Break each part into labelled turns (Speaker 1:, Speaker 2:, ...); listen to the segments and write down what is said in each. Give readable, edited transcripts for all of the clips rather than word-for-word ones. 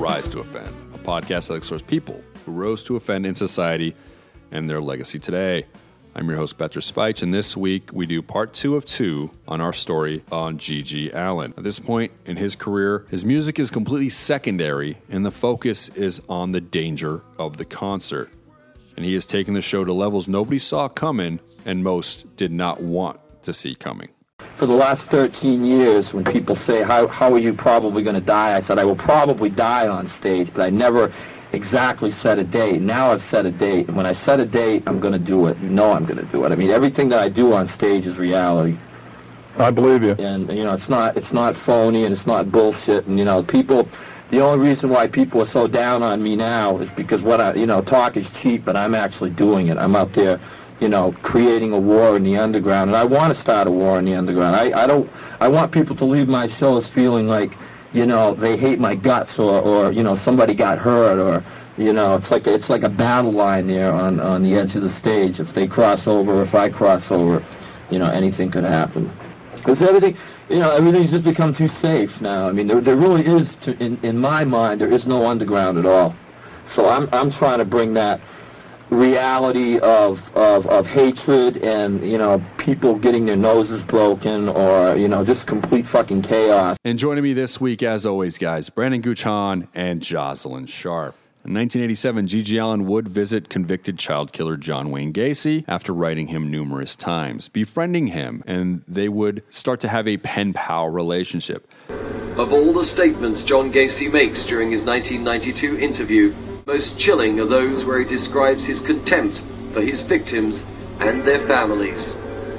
Speaker 1: Rise to Offend, a podcast that explores people who rose to offend in society and their legacy today. I'm your host, Petr Spych, and this week we do part 2 of 2 on our story on GG Allin. At this point in his career, his music is completely secondary, and the focus is on the danger of the concert. And he has taken the show to levels nobody saw coming, and most did not want to see coming.
Speaker 2: For the last 13 years, when people say, how are you probably going to die? I said, I will probably die on stage, but I never exactly set a date. Now I've set a date, and when I set a date, I'm going to do it. You know I'm going to do it. I mean, everything that I do on stage is reality.
Speaker 3: I believe you.
Speaker 2: And, you know, it's not phony, and it's not bullshit, and, you know, people... The only reason why people are so down on me now is because talk is cheap, but I'm actually doing it. I'm out there, creating a war in the underground, and I want to start a war in the underground. I want people to leave my shows feeling like, they hate my guts, or somebody got hurt, or, it's like a battle line there on the edge of the stage. If they cross over, if I cross over, anything could happen. Because everything's just become too safe now. I mean, there really is, in my mind, there is no underground at all. So I'm trying to bring that reality of hatred and, people getting their noses broken or, just complete fucking chaos.
Speaker 1: And joining me this week, as always, guys, Brandon Guchon and Jocelyn Sharp. In 1987, GG Allin would visit convicted child killer John Wayne Gacy after writing him numerous times, befriending him, and they would start to have a pen-pal relationship.
Speaker 4: Of all the statements John Gacy makes during his 1992 interview, most chilling are those where he describes his contempt for his victims and their families.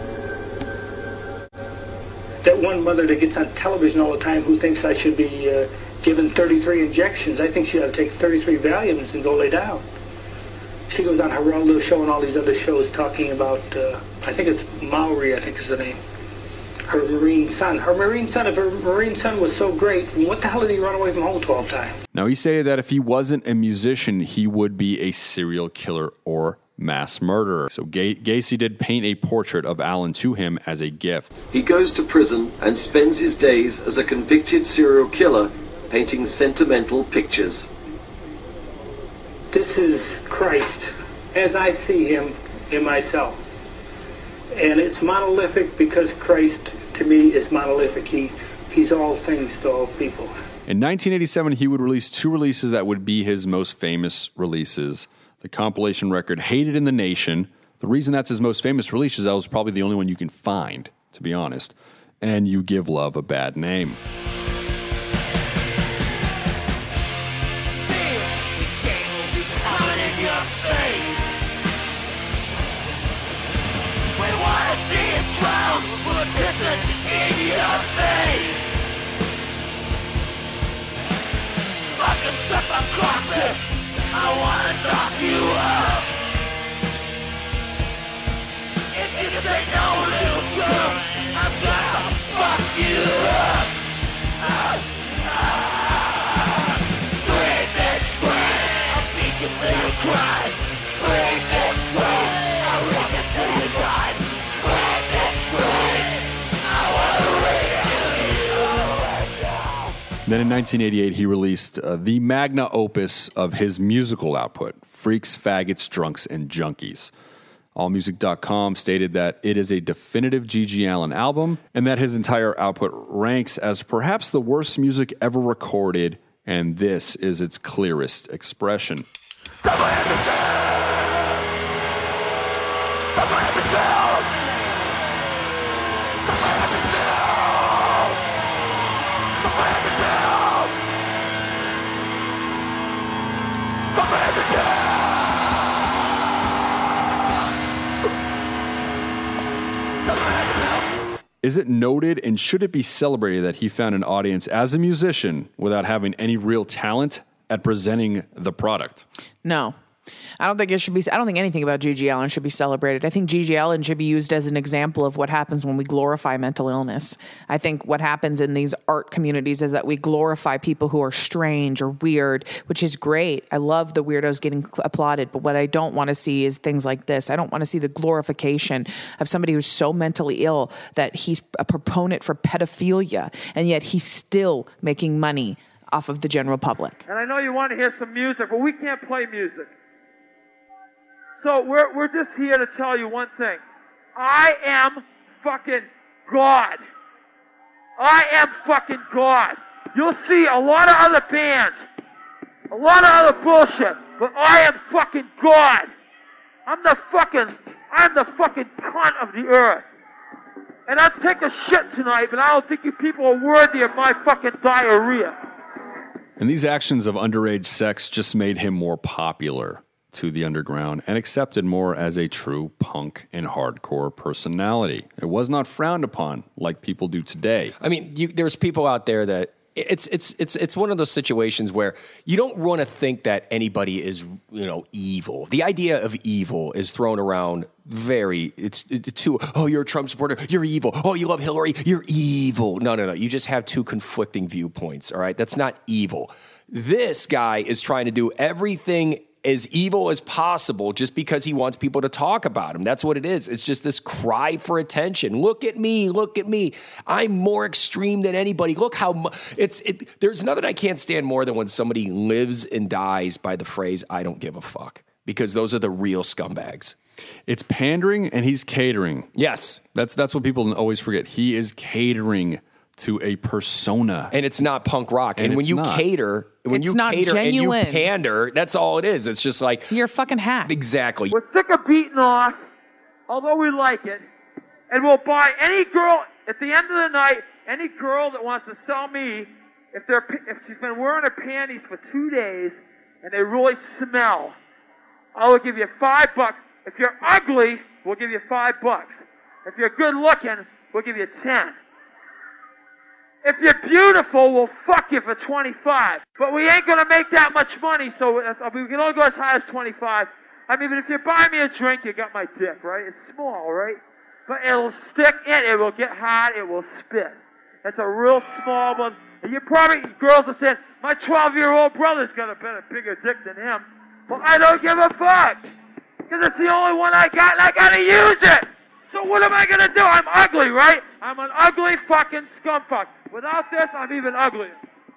Speaker 5: That one mother that gets on television all the time who thinks I should be given 33 injections. I think she ought to take 33 Valiums and go lay down. She goes on her own little show and all these other shows talking about, I think it's Maori, I think is the name. Her Marine son. If her Marine son was so great, what the hell did he run away from home 12 times?
Speaker 1: Now, he stated that if he wasn't a musician, he would be a serial killer or mass murderer. So Gacy did paint a portrait of Allin to him as a gift.
Speaker 4: He goes to prison and spends his days as a convicted serial killer painting sentimental pictures.
Speaker 5: This is Christ as I see him in myself. And it's monolithic because Christ, to me, is monolithic. He's all things to all people.
Speaker 1: In 1987, he would release 2 releases that would be his most famous releases. The compilation record Hated in the Nation. The reason that's his most famous release is that was probably the only one you can find, to be honest. And You Give Love a Bad Name.
Speaker 6: I wanna knock you up. If you say no, little girl, I'm gonna fuck you up. Scream and scream, I'll beat you till you cry. Scream and scream, I'll rip you till you die. Scream and scream, I wanna rape you.
Speaker 1: Then in 1988, he released the magna opus of his musical output, Freaks, Faggots, Drunks, and Junkies. AllMusic.com stated that it is a definitive GG Allin album and that his entire output ranks as perhaps the worst music ever recorded, and this is its clearest expression.
Speaker 6: Someone has to tell. Someone has to tell. Someone has to tell. Someone has to tell. Someone has to tell.
Speaker 1: Is it noted and should it be celebrated that he found an audience as a musician without having any real talent at presenting the product?
Speaker 7: No. I don't think anything about GG Allin should be celebrated. I think GG Allin should be used as an example of what happens when we glorify mental illness. I think what happens in these art communities is that we glorify people who are strange or weird, which is great. I love the weirdos getting applauded, but what I don't want to see is things like this. I don't want to see the glorification of somebody who's so mentally ill that he's a proponent for pedophilia, and yet he's still making money off of the general public.
Speaker 8: And I know you want to hear some music, but we can't play music. So we're just here to tell you one thing. I am fucking God. I am fucking God. You'll see a lot of other bands, a lot of other bullshit, but I am fucking God. I'm the fucking cunt of the earth. And I'd take a shit tonight, but I don't think you people are worthy of my fucking diarrhea.
Speaker 1: And these actions of underage sex just made him more popular to the underground and accepted more as a true punk and hardcore personality. It was not frowned upon like people do today.
Speaker 9: I mean, there's people out there that it's one of those situations where you don't want to think that anybody is, evil. The idea of evil is thrown around it's too, oh, you're a Trump supporter, you're evil. Oh, you love Hillary, you're evil. No. You just have two conflicting viewpoints, all right? That's not evil. This guy is trying to do everything as evil as possible just because he wants people to talk about him. That's what it is. It's just this cry for attention. Look at me. I'm more extreme than anybody. Look how there's nothing I can't stand more than when somebody lives and dies by the phrase, I don't give a fuck, because those are the real scumbags.
Speaker 1: It's pandering and he's catering.
Speaker 9: Yes.
Speaker 1: That's what people always forget. He is catering to a persona.
Speaker 9: And it's not punk rock. And when you cater, and you pander, that's all it is. It's just like,
Speaker 7: you're a fucking hack.
Speaker 9: Exactly.
Speaker 8: We're sick of beating off, although we like it, and we'll buy any girl, at the end of the night, any girl that wants to sell me, if she's been wearing her panties for 2 days, and they really smell, I will give you $5. If you're ugly, we'll give you $5. If you're good looking, we'll give you 10. If you're beautiful, we'll fuck you for 25. But we ain't gonna make that much money, so we can only go as high as 25. I mean, but if you buy me a drink, you got my dick, right? It's small, right? But it'll stick in, it will get hard, it will spit. That's a real small one. And you probably, girls are saying, my 12-year-old brother's got a bigger dick than him. Well, I don't give a fuck. Because it's the only one I got, and I gotta use it. So what am I gonna do? I'm ugly, right? I'm an ugly fucking scumfuck. Without this, I'm even uglier.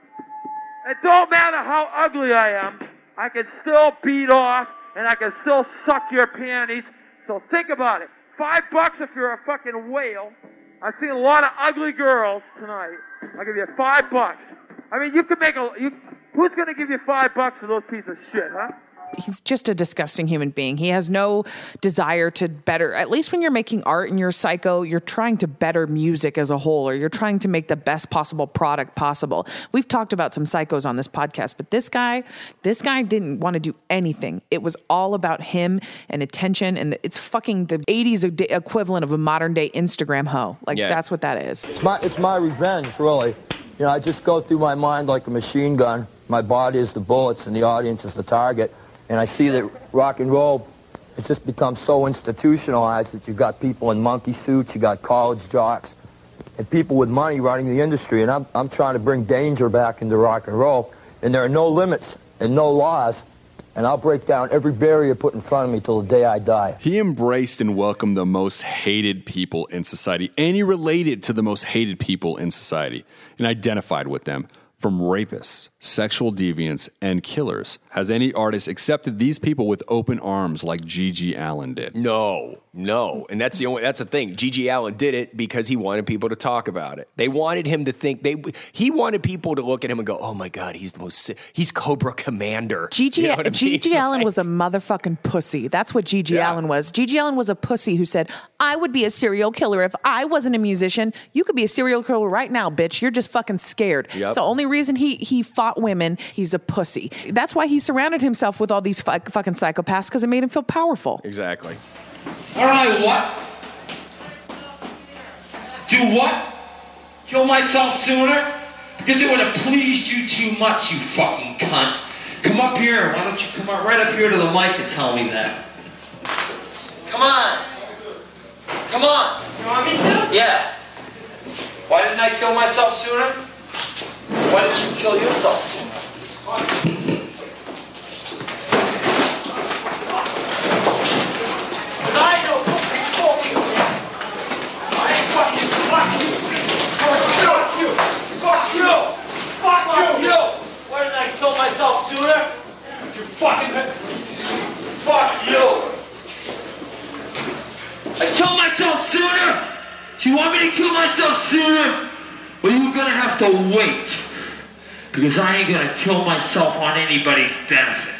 Speaker 8: It don't matter how ugly I am, I can still beat off, and I can still suck your panties. So think about it. $5 if you're a fucking whale. I've seen a lot of ugly girls tonight. I'll give you $5. I mean, you could make who's gonna give you $5 for those pieces of shit, huh?
Speaker 7: He's just a disgusting human being. He has no desire to better, at least when you're making art and you're a psycho, you're trying to better music as a whole, or you're trying to make the best possible product possible. We've talked about some psychos on this podcast, but this guy didn't want to do anything. It was all about him and attention, and it's fucking the 80s equivalent of a modern day Instagram hoe. That's what that is.
Speaker 2: It's my revenge, really. I just go through my mind like a machine gun. My body is the bullets and the audience is the target. And I see that rock and roll has just become so institutionalized that you've got people in monkey suits, you got college jocks, and people with money running the industry. And I'm trying to bring danger back into rock and roll. And there are no limits and no laws. And I'll break down every barrier put in front of me till the day I die.
Speaker 1: He embraced and welcomed the most hated people in society, and he related to the most hated people in society and identified with them. From rapists, sexual deviants, and killers. Has any artist accepted these people with open arms like GG Allin did?
Speaker 9: No. And that's the thing. GG Allin did it because he wanted people to talk about it. They wanted him to think, he wanted people to look at him and go, oh my God, he's Cobra Commander.
Speaker 7: GG Allin was a motherfucking pussy. That's what GG Allin was. GG Allin was a pussy who said, I would be a serial killer if I wasn't a musician. You could be a serial killer right now, bitch. You're just fucking scared. Yep. It's the only reason he fought women. He's a pussy. That's why he surrounded himself with all these fucking psychopaths, because it made him feel powerful.
Speaker 9: Exactly.
Speaker 10: All right, what? Do what? Kill myself sooner? Because it would have pleased you too much, you fucking cunt. Come up here. Why don't you come right up here to the mic and tell me that? Come on. Come on. You want me to? Yeah. Why didn't I kill myself sooner? Why didn't you kill yourself sooner? Fuck you! You want me to kill myself sooner? Well, you're gonna have to wait. Because I ain't gonna kill myself on anybody's benefit.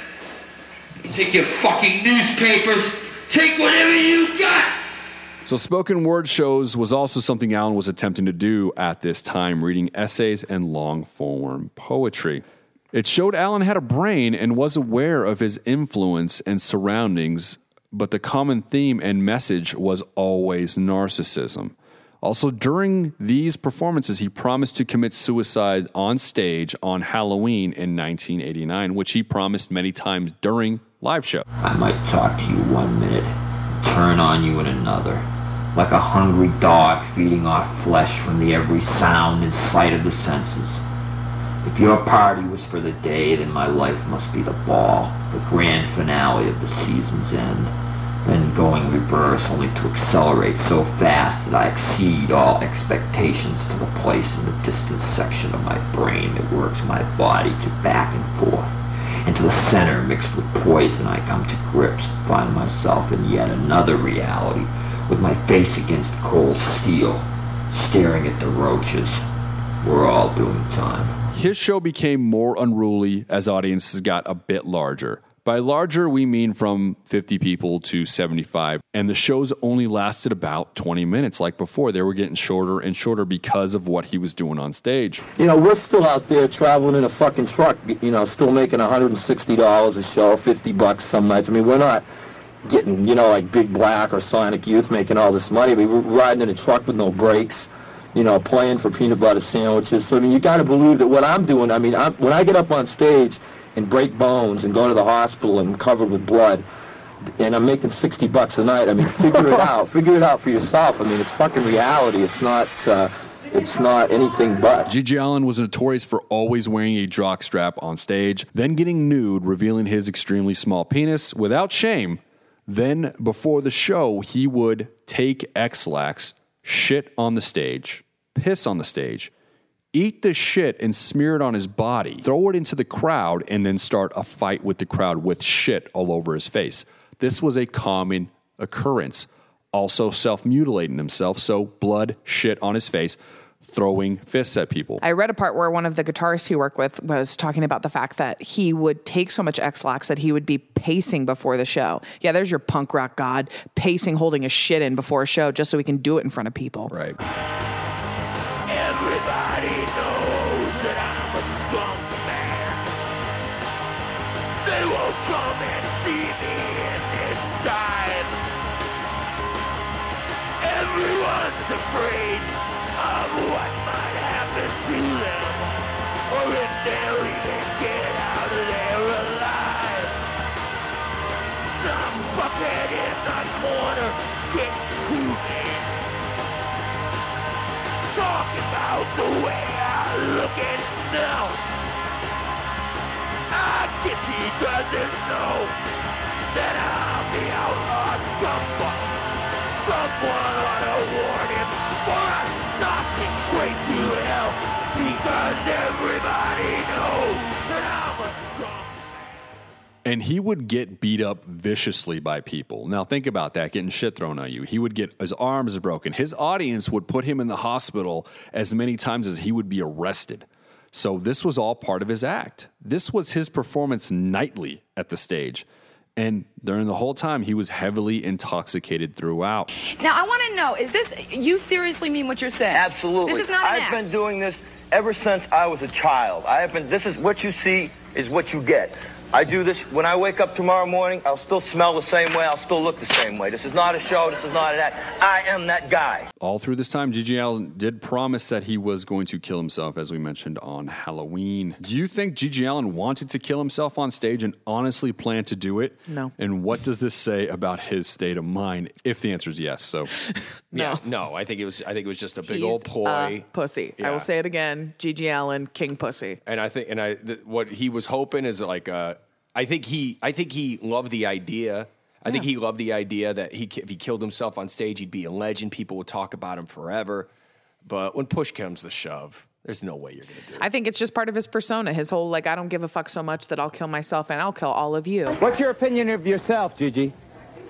Speaker 10: Take your fucking newspapers. Take whatever you got.
Speaker 1: So spoken word shows was also something Allen was attempting to do at this time, reading essays and long-form poetry. It showed Allen had a brain and was aware of his influence and surroundings, but the common theme and message was always narcissism. Also, during these performances, he promised to commit suicide on stage on Halloween in 1989, which he promised many times during live show.
Speaker 2: I might talk to you 1 minute, turn on you in another, like a hungry dog feeding off flesh from the every sound and sight of the senses. If your party was for the day, then my life must be the ball, the grand finale of the season's end. Then going reverse, only to accelerate so fast that I exceed all expectations to the place in the distant section of my brain that works my body to back and forth. And to the center, mixed with poison, I come to grips and find myself in yet another reality, with my face against cold steel, staring at the roaches. We're all doing time.
Speaker 1: His show became more unruly as audiences got a bit larger. By larger, we mean from 50 people to 75. And the shows only lasted about 20 minutes. Like before, they were getting shorter and shorter because of what he was doing on stage.
Speaker 2: You know, we're still out there traveling in a fucking truck, you know, still making $160 a show, $50 some nights. I mean, we're not getting, you know, like Big Black or Sonic Youth making all this money. I mean, we're riding in a truck with no brakes, you know, playing for peanut butter sandwiches. So, I mean, you got to believe that what I'm doing, I mean, when I get up on stage and break bones and go to the hospital and I'm covered with blood, and I'm making $60 a night. I mean, figure it out. Figure it out for yourself. I mean, it's fucking reality. It's not anything but.
Speaker 1: GG Allin was notorious for always wearing a jock strap on stage, then getting nude, revealing his extremely small penis without shame. Then, before the show, he would take X-Lax, shit on the stage, piss on the stage, eat the shit and smear it on his body, throw it into the crowd, and then start a fight with the crowd with shit all over his face. This was a common occurrence. Also self-mutilating himself, so blood, shit on his face, throwing fists at people.
Speaker 7: I read a part where one of the guitarists he worked with was talking about the fact that he would take so much X-Lax that he would be pacing before the show. Yeah, there's your punk rock god, pacing, holding a shit in before a show just so he can do it in front of people.
Speaker 1: Right.
Speaker 6: Everybody knows that I'm a scumbag. They won't come and see me in this time. Everyone's afraid of what might happen to them, or if they'll even get out of there alive. Some fuckhead in the corner is getting to me, talking about the way I look and smell. I guess he doesn't know that I'm the outlaw scumfuck. Someone ought to warn him, for I'm knocking straight to hell, because everybody knows that I'm a scum.
Speaker 1: And he would get beat up viciously by people. Now think about that, getting shit thrown at you. He would get his arms broken. His audience would put him in the hospital as many times as he would be arrested. So this was all part of his act. This was his performance nightly at the stage. And during the whole time, he was heavily intoxicated throughout.
Speaker 11: Now, I want to know, is this, you seriously mean what you're saying?
Speaker 12: Absolutely.
Speaker 11: This is not an
Speaker 12: I've
Speaker 11: act.
Speaker 12: been doing this ever since I was a child. This is what you see is what you get. I do this, when I wake up tomorrow morning, I'll still smell the same way, I'll still look the same way. This is not a show, this is not an act. I am that guy.
Speaker 1: All through this time, GG Allin did promise that he was going to kill himself, as we mentioned on Halloween. Do you think GG Allin wanted to kill himself on stage and honestly planned to do it?
Speaker 7: No.
Speaker 1: And what does this say about his state of mind? If the answer is yes, so
Speaker 9: No, I think it was just a big old ploy.
Speaker 7: A pussy.
Speaker 9: Yeah.
Speaker 7: I will say it again. GG Allin, king pussy.
Speaker 9: And I think, what he was hoping is like, I think he loved the idea. I think he loved the idea that if he killed himself on stage, he'd be a legend. People would talk about him forever. But when push comes to shove, there's no way you're going to do it.
Speaker 7: I think it's just part of his persona. His whole, like, I don't give a fuck so much that I'll kill myself and I'll kill all of you.
Speaker 13: What's your opinion of yourself, Gigi?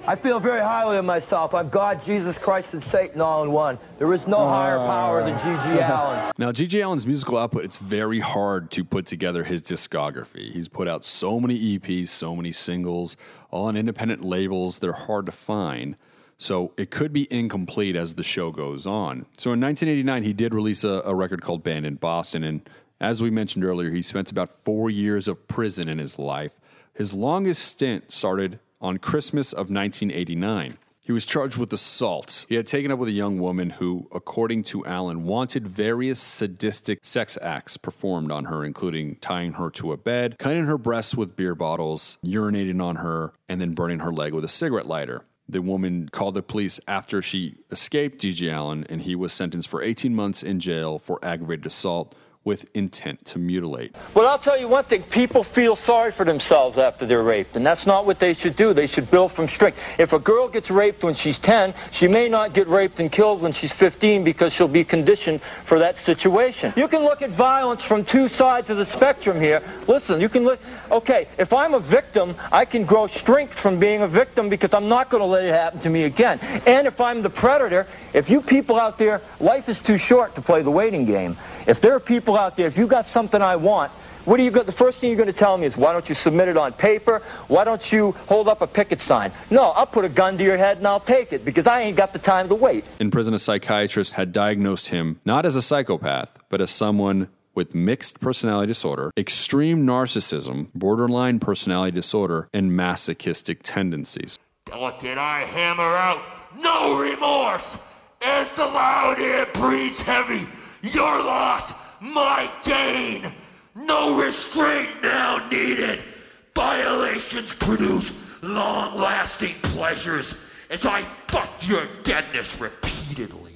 Speaker 12: I feel very highly of myself. I'm God, Jesus Christ, and Satan all in one. There is no higher power than G.G. Allin.
Speaker 1: Now, G.G. Allin's musical output, it's very hard to put together his discography. He's put out so many EPs, so many singles, all on independent labels. They're hard to find. So it could be incomplete as the show goes on. So in 1989, he did release a record called Banned in Boston. And as we mentioned earlier, he spent about 4 years of prison in his life. His longest stint started on Christmas of 1989. He was charged with assault. He had taken up with a young woman who, according to Allin, wanted various sadistic sex acts performed on her, including tying her to a bed, cutting her breasts with beer bottles, urinating on her, and then burning her leg with a cigarette lighter. The woman called the police after she escaped G.G. Allin, and he was sentenced for 18 months in jail for aggravated assault with intent to mutilate.
Speaker 12: But I'll tell you one thing, people feel sorry for themselves after they're raped, and that's not what they should do. They should build from strength. If a girl gets raped when she's 10, she may not get raped and killed when she's 15 because she'll be conditioned for that situation. You can look at violence from two sides of the spectrum here. Listen, you can look, okay, if I'm a victim, I can grow strength from being a victim because I'm not going to let it happen to me again. And if I'm the predator, if you people out there, life is too short to play the waiting game. If there are people out there, if you got something I want, what are you the first thing you're going to tell me is, why don't you submit it on paper? Why don't you hold up a picket sign? No, I'll put a gun to your head and I'll take it because I ain't got the time to wait.
Speaker 1: In prison, a psychiatrist had diagnosed him not as a psychopath, but as someone with mixed personality disorder, extreme narcissism, borderline personality disorder, and masochistic tendencies.
Speaker 6: Delicate I hammer out, no remorse. As the loud air breathes heavy, your loss, my gain. No restraint now needed. Violations produce long-lasting pleasures as I fuck your deadness repeatedly.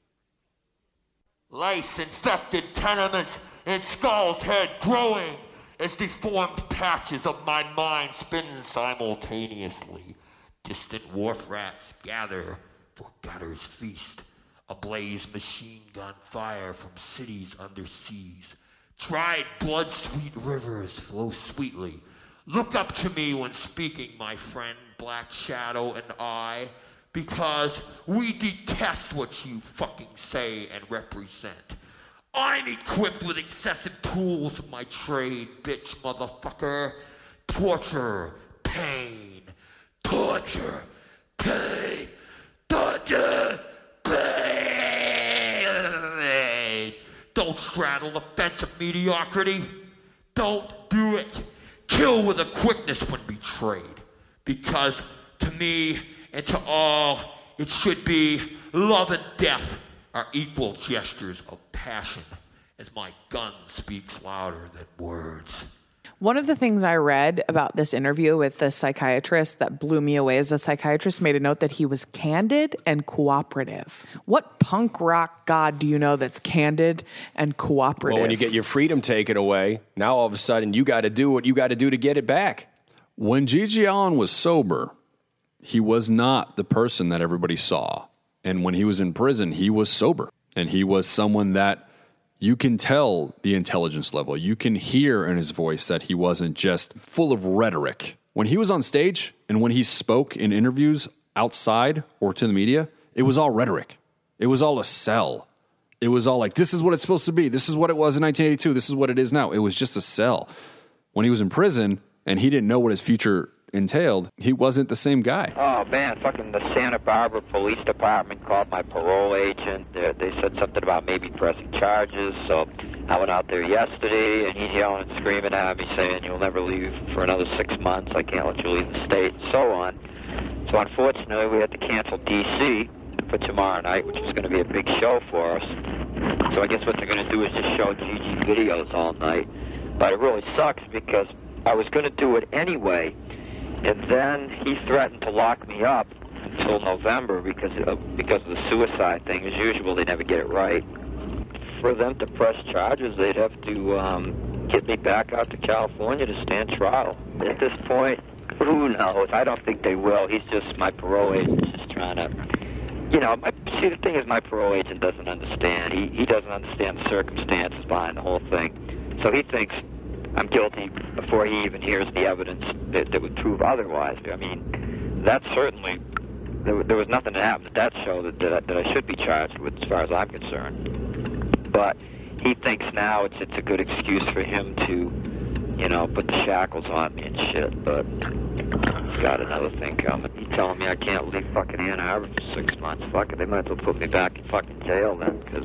Speaker 6: Lice-infected tenements and skull's head growing as deformed patches of my mind spin simultaneously. Distant wharf rats gather for gutters feast. Ablaze machine gun fire from cities under seas. Dried blood-sweet rivers flow sweetly. Look up to me when speaking, my friend, Black Shadow and I, because we detest what you fucking say and represent. I'm equipped with excessive tools of my trade, bitch motherfucker. Torture, pain, torture, pain, torture, pain. Don't straddle the fence of mediocrity. Don't do it. Kill with a quickness when betrayed. Because to me and to all, it should be love and death are equal gestures of passion, as my gun speaks louder than words.
Speaker 7: One of the things I read about this interview with the psychiatrist that blew me away is the psychiatrist made a note that he was candid and cooperative. What punk rock god do you know that's candid and cooperative?
Speaker 9: Well, when you get your freedom taken away, now all of a sudden you got to do what you got to do to get it back.
Speaker 1: When G.G. Allin was sober, he was not the person that everybody saw. And when he was in prison, he was sober. And he was someone that you can tell the intelligence level. You can hear in his voice that he wasn't just full of rhetoric. When he was on stage and when he spoke in interviews outside or to the media, it was all rhetoric. It was all a sell. It was all like, this is what it's supposed to be. This is what it was in 1982. This is what it is now. It was just a sell. When he was in prison and he didn't know what his future entailed, he wasn't the same guy.
Speaker 13: Oh man, fucking the Santa Barbara Police Department called my parole agent. They said something about maybe pressing charges, so I went out there yesterday and he's yelling and screaming at me saying, you'll never leave for another 6 months, I can't let you leave the state, and so on. So unfortunately we had to cancel DC for tomorrow night, which is going to be a big show for us. So I guess what they're going to do is just show GG videos all night. But it really sucks because I was going to do it anyway. And then he threatened to lock me up until November because of the suicide thing. As usual, they never get it right. For them to press charges, they'd have to get me back out to California to stand trial. At this point, who knows? I don't think they will. He's just, my parole agent's just trying to, see, the thing is my parole agent doesn't understand. He doesn't understand the circumstances behind the whole thing. So he thinks I'm guilty before he even hears the evidence that would prove otherwise. I mean, that's certainly, there was nothing that happened at that show that I should be charged with, as far as I'm concerned. But he thinks now it's a good excuse for him to, you know, put the shackles on me and shit. But he's got another thing coming. He's telling me I can't leave fucking Ann Arbor for 6 months. Fuck it, they might as well put me back in fucking jail then, because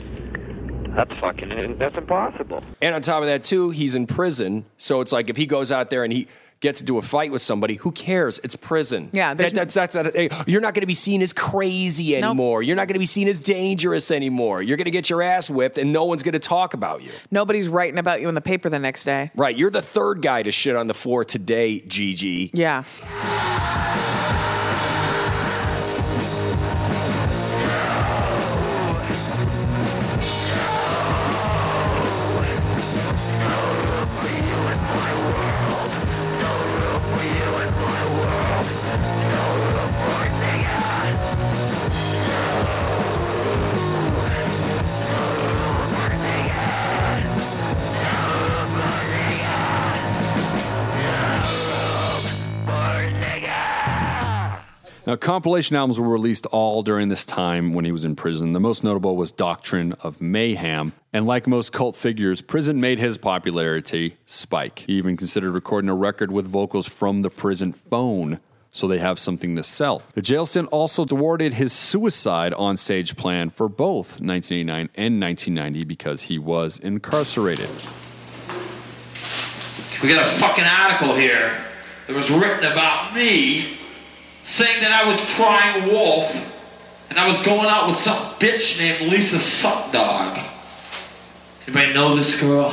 Speaker 13: that's impossible.
Speaker 9: And on top of that, too, he's in prison. So it's like if he goes out there and he gets into a fight with somebody, who cares? It's prison.
Speaker 7: Yeah,
Speaker 9: you're not going to be seen as crazy anymore. Nope. You're not going to be seen as dangerous anymore. You're going to get your ass whipped, and no one's going to talk about you.
Speaker 7: Nobody's writing about you in the paper the next day.
Speaker 9: Right. You're the third guy to shit on the floor today, Gigi.
Speaker 7: Yeah.
Speaker 1: Now, compilation albums were released all during this time when he was in prison. The most notable was Doctrine of Mayhem. And like most cult figures, prison made his popularity spike. He even considered recording a record with vocals from the prison phone so they have something to sell. The jail stint also thwarted his suicide on-stage plan for both 1989 and 1990 because he was incarcerated.
Speaker 10: We got a fucking article here that was written about me saying that I was crying wolf and I was going out with some bitch named Lisa Suckdog. Anybody know this girl?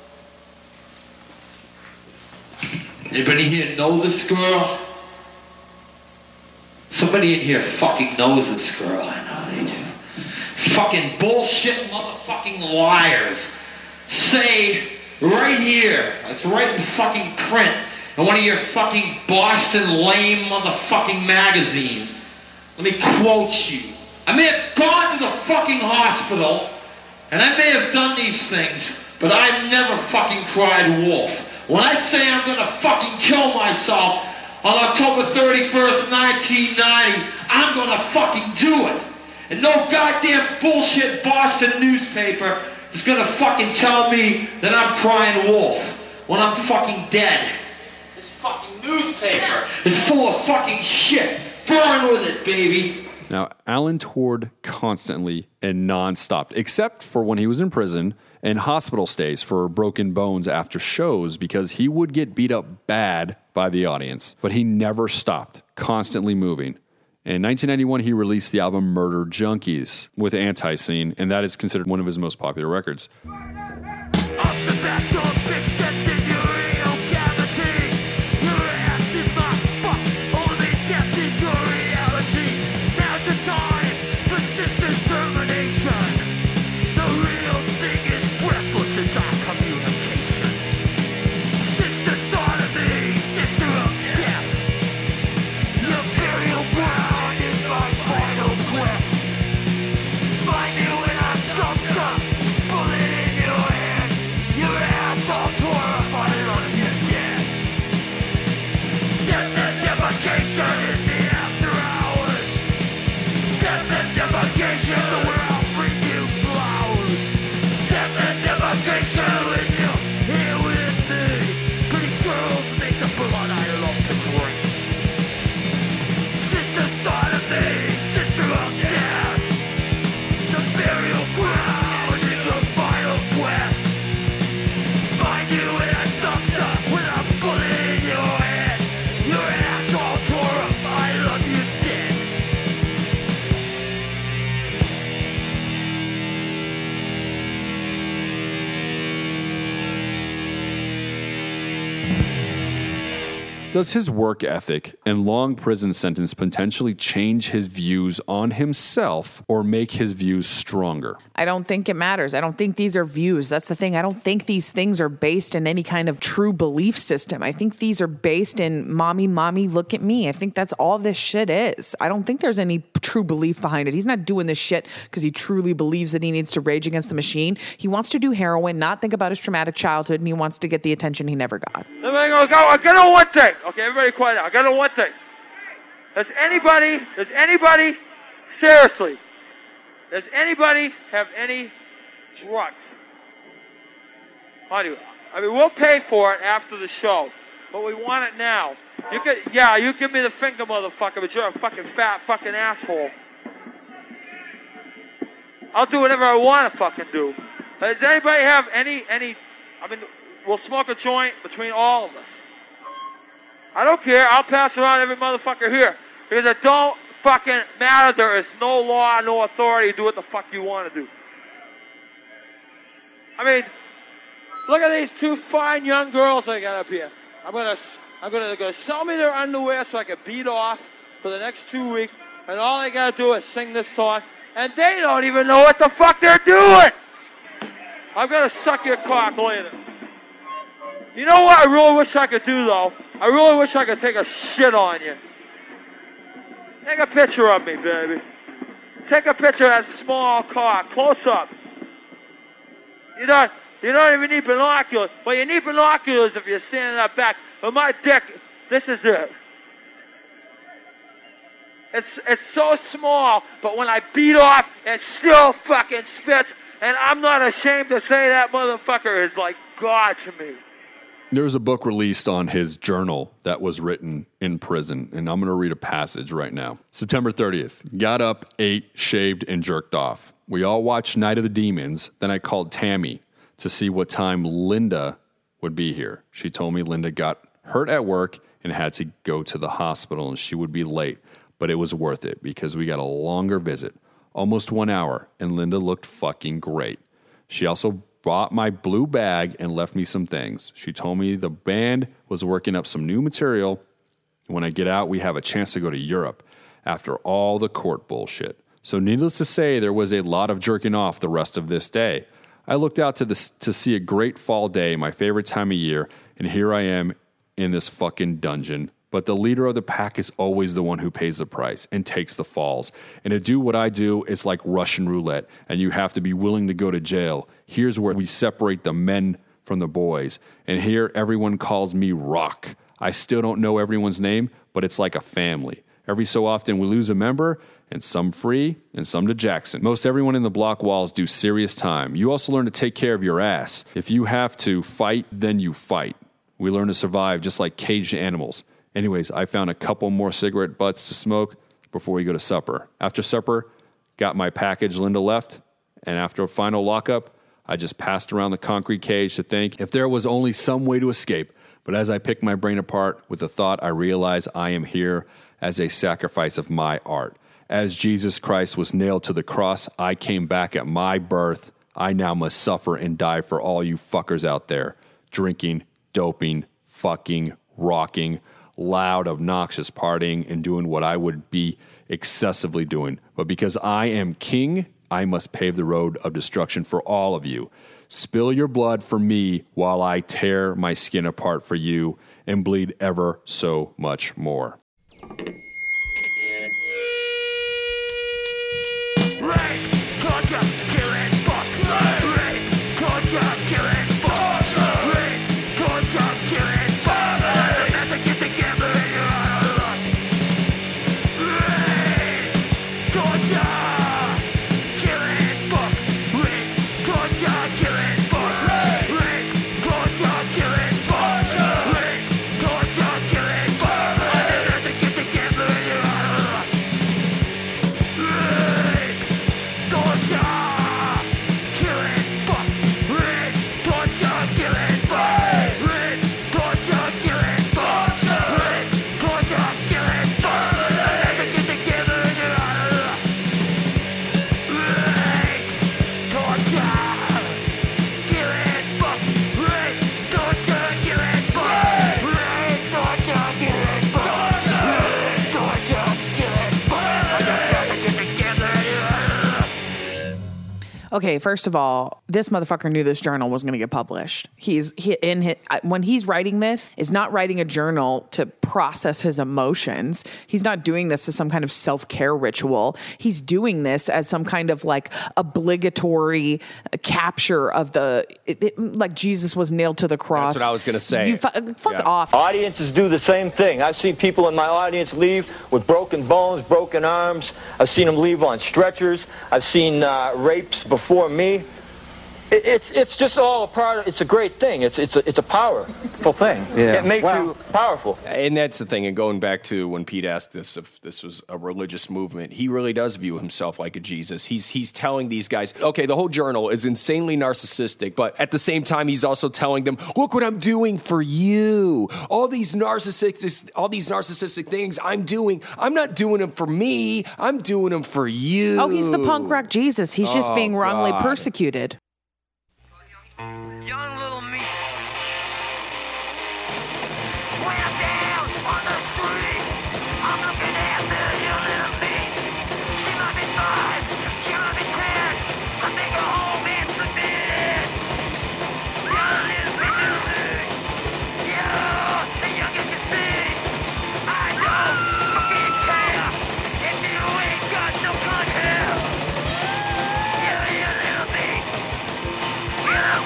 Speaker 10: Anybody here know this girl? Somebody in here fucking knows this girl. I know they do. Fucking bullshit motherfucking liars. Say right here, it's right in fucking print, in one of your fucking Boston lame motherfucking magazines. Let me quote you. I may have gone to the fucking hospital, and I may have done these things, but I never fucking cried wolf. When I say I'm gonna fucking kill myself on October 31st, 1990, I'm gonna fucking do it. And no goddamn bullshit Boston newspaper is gonna fucking tell me that I'm crying wolf when I'm fucking dead. This fucking newspaper is full of fucking shit. Burn with it, baby.
Speaker 1: Now, Alan toured constantly and non-stop, except for when he was in prison and hospital stays for broken bones after shows because he would get beat up bad by the audience. But he never stopped, constantly moving. In 1991, he released the album Murder Junkies with Anti-Scene, and that is considered one of his most popular records. Does his work ethic and long prison sentence potentially change his views on himself or make his views stronger?
Speaker 7: I don't think it matters. I don't think these are views. That's the thing. I don't think these things are based in any kind of true belief system. I think these are based in mommy, look at me. I think that's all this shit is. I don't think there's any true belief behind it. He's not doing this shit because he truly believes that he needs to rage against the machine. He wants to do heroin, not think about his traumatic childhood, and he wants to get the attention he never got.
Speaker 8: I got one thing. Okay, everybody quiet now. I got one thing. Does anybody, seriously, does anybody have any drugs? I mean, we'll pay for it after the show, but we want it now. You give me the finger, motherfucker, but you're a fucking fat fucking asshole. I'll do whatever I want to fucking do. Does anybody have any, I mean, we'll smoke a joint between all of us. I don't care. I'll pass around every motherfucker here. Because it don't fucking matter. There is no law, no authority to do what the fuck you want to do. I mean, look at these two fine young girls I got up here. I'm gonna sell me their underwear so I can beat off for the next 2 weeks, and all they gotta do is sing this song, and they don't even know what the fuck they're doing. I'm gonna suck your cock later. You know what I really wish I could do, though? I really wish I could take a shit on you. Take a picture of me, baby. Take a picture of that small cock, close up. You don't even need binoculars. Well, you need binoculars if you're standing up back. But my dick, this is it. It's so small, but when I beat off, it still fucking spits. And I'm not ashamed to say that motherfucker is like God to me.
Speaker 1: There was a book released on his journal that was written in prison, and I'm going to read a passage right now. September 30th, got up, ate, shaved, and jerked off. We all watched Night of the Demons. Then I called Tammy to see what time Linda would be here. She told me Linda got hurt at work and had to go to the hospital, and she would be late. But it was worth it because we got a longer visit, almost 1 hour, and Linda looked fucking great. She also bought my blue bag and left me some things. She told me the band was working up some new material. When I get out, we have a chance to go to Europe after all the court bullshit. So needless to say, there was a lot of jerking off the rest of this day. I looked out to see a great fall day, my favorite time of year, and here I am in this fucking dungeon. But the leader of the pack is always the one who pays the price and takes the falls. And to do what I do, it's like Russian roulette, and you have to be willing to go to jail. Here's where we separate the men from the boys. And here, everyone calls me Rock. I still don't know everyone's name, but it's like a family. Every so often, we lose a member, and some free, and some to Jackson. Most everyone in the block walls do serious time. You also learn to take care of your ass. If you have to fight, then you fight. We learn to survive just like caged animals. Anyways, I found a couple more cigarette butts to smoke before we go to supper. After supper, got my package Linda left, and after a final lockup, I just passed around the concrete cage to think if there was only some way to escape. But as I picked my brain apart with the thought, I realized I am here as a sacrifice of my art. As Jesus Christ was nailed to the cross, I came back at my birth. I now must suffer and die for all you fuckers out there. Drinking, doping, fucking, rocking, loud, obnoxious partying, and doing what I would be excessively doing. But because I am king, I must pave the road of destruction for all of you. Spill your blood for me while I tear my skin apart for you and bleed ever so much more.
Speaker 6: Rape, torture, killing, fuck. Rape, torture, killing, fuck. Rape, torture, killing, fuck. That's a get together and you're out of luck. Rape, torture, killing, fuck. Rape, torture, killing, fuck. Rape, torture, killing, fuck. Rape, torture, killing, fuck.
Speaker 7: Okay, first of all, this motherfucker knew this journal was going to get published. When he's writing this, is not writing a journal to process his emotions. He's not doing this as some kind of self-care ritual. He's doing this as some kind of like obligatory capture of like Jesus was nailed to the cross.
Speaker 9: That's what I was going to say.
Speaker 7: Fuck off.
Speaker 12: Audiences do the same thing. I've seen people in my audience leave with broken bones, broken arms. I've seen them leave on stretchers. I've seen rapes before me. It's just all a part of, it's a great thing. It's a powerful thing.
Speaker 2: Yeah.
Speaker 12: It makes you powerful.
Speaker 9: And that's the thing. And going back to when Pete asked this, if this was a religious movement, he really does view himself like a Jesus. He's telling these guys, okay, the whole journal is insanely narcissistic, but at the same time, he's also telling them, look what I'm doing for you. All these narcissistic things I'm not doing them for me. I'm doing them for you.
Speaker 7: Oh, he's the punk rock Jesus. He's just being wrongly persecuted.
Speaker 6: Young little me. When I'm down on the street, I'm looking after young little me. She might be 5, she might be 10. I think her whole man's forbidden. Young little me to me. Yeah, the youngest you see. I don't fucking care if you ain't got no blonde hair. Yeah, young little me. Yeah.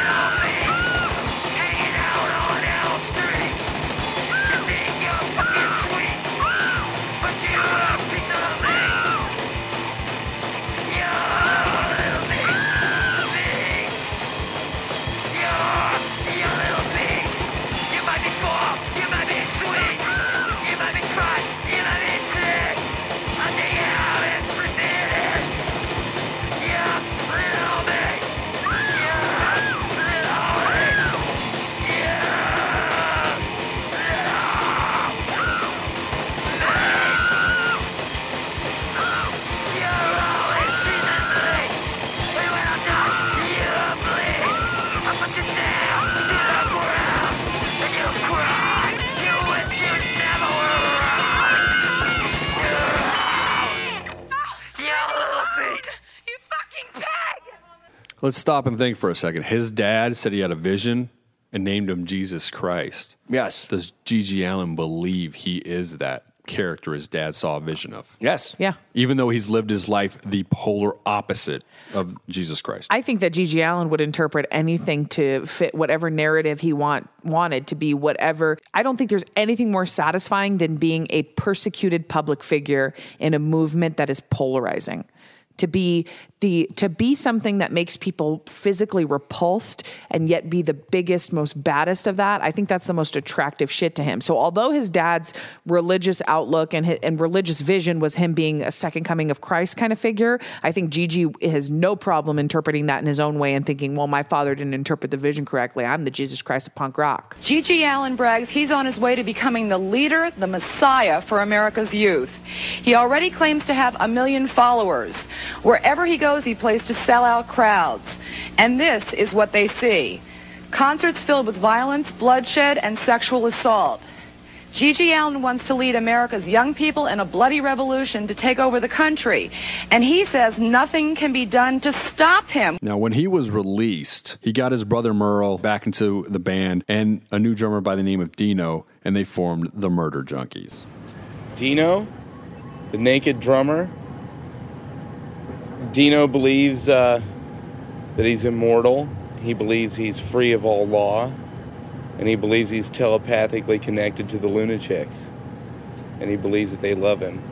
Speaker 1: Let's stop and think for a second. His dad said he had a vision and named him Jesus Christ.
Speaker 9: Yes.
Speaker 1: Does G.G. Allin believe he is that character his dad saw a vision of?
Speaker 9: Yes.
Speaker 7: Yeah.
Speaker 1: Even though he's lived his life the polar opposite of Jesus Christ.
Speaker 7: I think that G.G. Allin would interpret anything to fit whatever narrative he wanted to be whatever. I don't think there's anything more satisfying than being a persecuted public figure in a movement that is polarizing. To be something that makes people physically repulsed and yet be the biggest, most baddest of that, I think that's the most attractive shit to him. So although his dad's religious outlook and religious vision was him being a second coming of Christ kind of figure, I think Gigi has no problem interpreting that in his own way and thinking, well, my father didn't interpret the vision correctly. I'm the Jesus Christ of punk rock.
Speaker 11: G.G. Allin brags he's on his way to becoming the leader, the messiah for America's youth. He already claims to have 1 million followers. Wherever he goes, he plays to sell out crowds. And this is what they see. Concerts filled with violence, bloodshed, and sexual assault. G.G. Allin wants to lead America's young people in a bloody revolution to take over the country. And he says nothing can be done to stop him.
Speaker 1: Now, when he was released, he got his brother Merle back into the band and a new drummer by the name of Dino, and they formed the Murder Junkies.
Speaker 14: Dino, the naked drummer. Dino believes that he's immortal. He believes he's free of all law. And he believes he's telepathically connected to the lunatics. And he believes that they love him.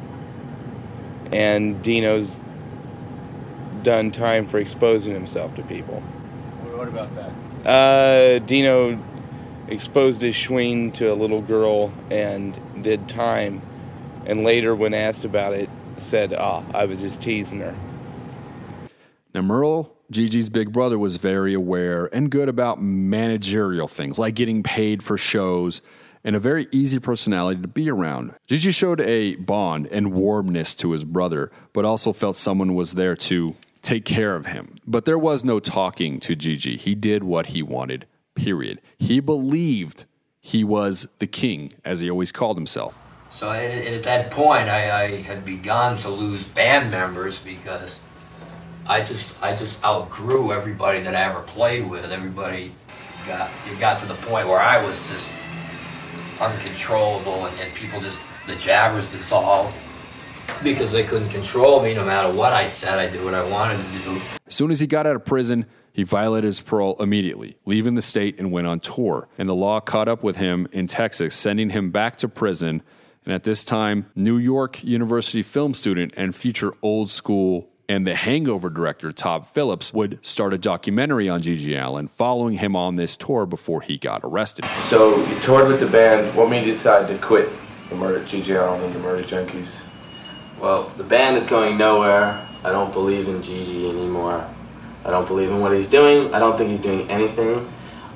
Speaker 14: And Dino's done time for exposing himself to people.
Speaker 9: What about that?
Speaker 14: Dino exposed his schween to a little girl and did time. And later, when asked about it, said, I was just teasing her.
Speaker 1: Now, Merle, Gigi's big brother, was very aware and good about managerial things, like getting paid for shows, and a very easy personality to be around. Gigi showed a bond and warmness to his brother, but also felt someone was there to take care of him. But there was no talking to Gigi. He did what he wanted, period. He believed he was the king, as he always called himself.
Speaker 15: So at that point, I had begun to lose band members because I just outgrew everybody that I ever played with. Everybody got to the point where I was just uncontrollable, and people just, the jabbers dissolved because they couldn't control me. No matter what I said, I did what I wanted to do.
Speaker 1: As soon as he got out of prison, he violated his parole immediately, leaving the state and went on tour. And the law caught up with him in Texas, sending him back to prison. And at this time, New York University film student and future Old School and The Hangover director Todd Phillips would start a documentary on G.G. Allin, following him on this tour before he got arrested.
Speaker 16: So you toured with the band. What made you decide to quit G.G. Allin and the Murder Junkies?
Speaker 17: Well, the band is going nowhere. I don't believe in G.G. anymore. I don't believe in what he's doing. I don't think he's doing anything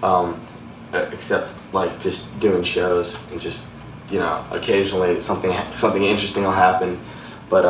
Speaker 17: except like just doing shows and just, you know, occasionally something interesting will happen. But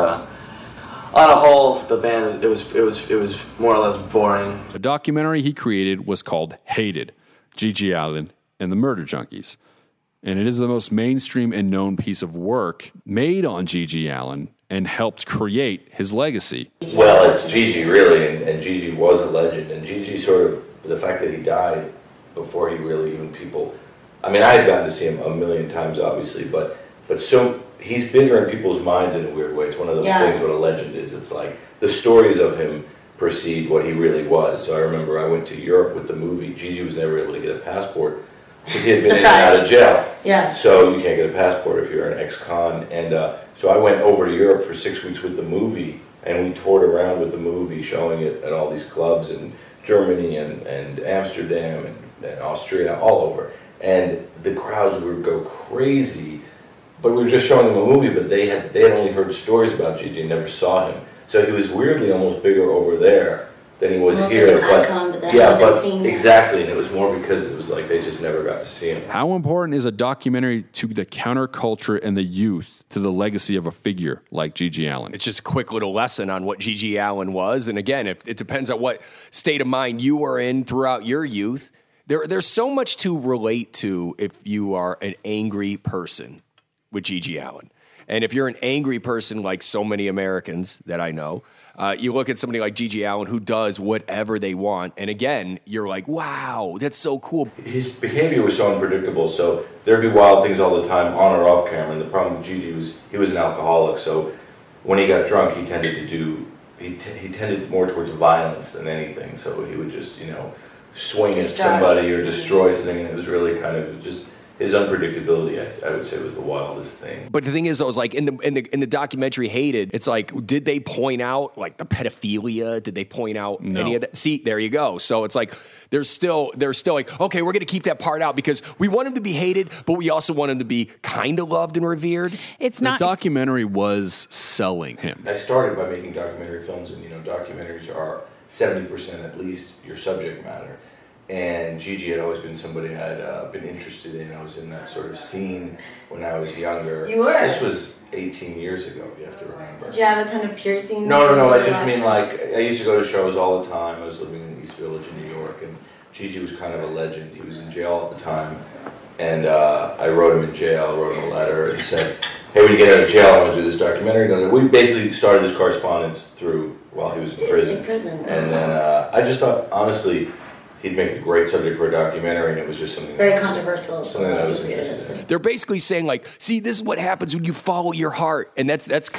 Speaker 17: on a whole, the band, it was more or less boring.
Speaker 1: The documentary he created was called Hated, G.G. Allin and the Murder Junkies. And it is the most mainstream and known piece of work made on G.G. Allin and helped create his legacy.
Speaker 18: Well, it's G.G. really, and G.G. was a legend. And G.G. sort of, the fact that he died before he really even people, I mean, I had gotten to see him a million times, obviously, but so he's bigger in people's minds in a weird way. It's one of those things what a legend is. It's like the stories of him precede what he really was. So I remember I went to Europe with the movie. G.G. was never able to get a passport because he had been in and out of jail.
Speaker 19: Yeah.
Speaker 18: So you can't get a passport if you're an ex-con. And so I went over to Europe for 6 weeks with the movie, and we toured around with the movie, showing it at all these clubs in Germany and Amsterdam and Austria, all over. And the crowds would go crazy. But we were just showing them a movie, but they had only heard stories about G.G. and never saw him. So he was weirdly almost bigger over there than he was here.
Speaker 19: Like an icon, but seen
Speaker 18: exactly, and it was more because it was like they just never got to see him.
Speaker 1: How important is a documentary to the counterculture and the youth to the legacy of a figure like G.G. Allin?
Speaker 9: It's just a quick little lesson on what G.G. Allin was. And again, it depends on what state of mind you were in throughout your youth. There's so much to relate to if you are an angry person with G.G. Allin. And if you're an angry person like so many Americans that I know, you look at somebody like G.G. Allin who does whatever they want. And again, you're like, wow, that's so cool.
Speaker 18: His behavior was so unpredictable. So there'd be wild things all the time on or off camera. And the problem with G.G. was he was an alcoholic. So when he got drunk, he tended to do, he tended more towards violence than anything. So he would just, swing at somebody or destroy something. And it was really kind of just his unpredictability, I would say, was the wildest thing.
Speaker 9: But the thing is, though, is like in the documentary Hated, it's like, did they point out like the pedophilia? Did they point out any of that? See, there you go. So it's like they're still like, okay, we're going to keep that part out because we want him to be hated, but we also want him to be kind of loved and revered.
Speaker 1: It's not. The documentary was selling him.
Speaker 18: I started by making documentary films, and documentaries are 70% at least your subject matter. And G.G. had always been somebody I'd been interested in. I was in that sort of scene when I was younger.
Speaker 19: You were?
Speaker 18: This was 18 years ago, you have to remember.
Speaker 19: Did you have a ton of piercings?
Speaker 18: No. I just mean like, I used to go to shows all the time. I was living in East Village in New York, and G.G. was kind of a legend. He was in jail at the time. And I wrote him in jail, wrote him a letter and said, hey, when you get out of jail, I want to do this documentary. We basically started this correspondence while he was in prison. And then I just thought, honestly, he'd make a great subject for a documentary, and it was just something
Speaker 19: very controversial.
Speaker 18: Something that I was interested in.
Speaker 9: They're basically saying, like, see, this is what happens when you follow your heart, and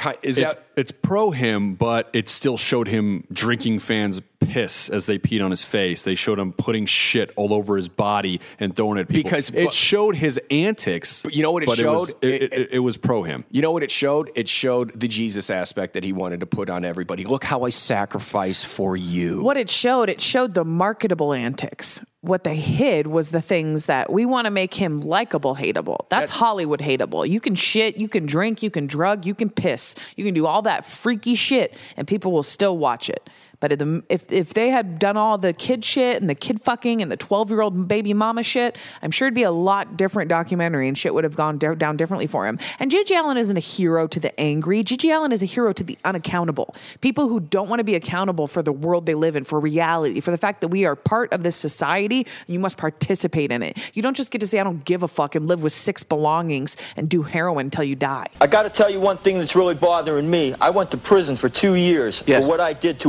Speaker 9: it's
Speaker 1: pro him, but it still showed him drinking fans' piss as they peed on his face. They showed him putting shit all over his body and throwing it at people. Because it showed his antics.
Speaker 9: But you know what it showed?
Speaker 1: It was pro him.
Speaker 9: You know what it showed? It showed the Jesus aspect that he wanted to put on everybody. Look how I sacrifice for you.
Speaker 7: What it showed the marketable antics. What they hid was the things that we want to make him likable, hateable. That's Hollywood hateable. You can shit, you can drink, you can drug, you can piss. You can do all that freaky shit, and people will still watch it. But if they had done all the kid shit and the kid fucking and the 12-year-old baby mama shit, I'm sure it'd be a lot different documentary and shit would have gone down differently for him. And G.G. Allin isn't a hero to the angry. G.G. Allin is a hero to the unaccountable. People who don't want to be accountable for the world they live in, for reality, for the fact that we are part of this society and you must participate in it. You don't just get to say, I don't give a fuck and live with 6 belongings and do heroin until you die.
Speaker 12: I got to tell you one thing that's really bothering me. I went to prison for 2 years for what I did to a girl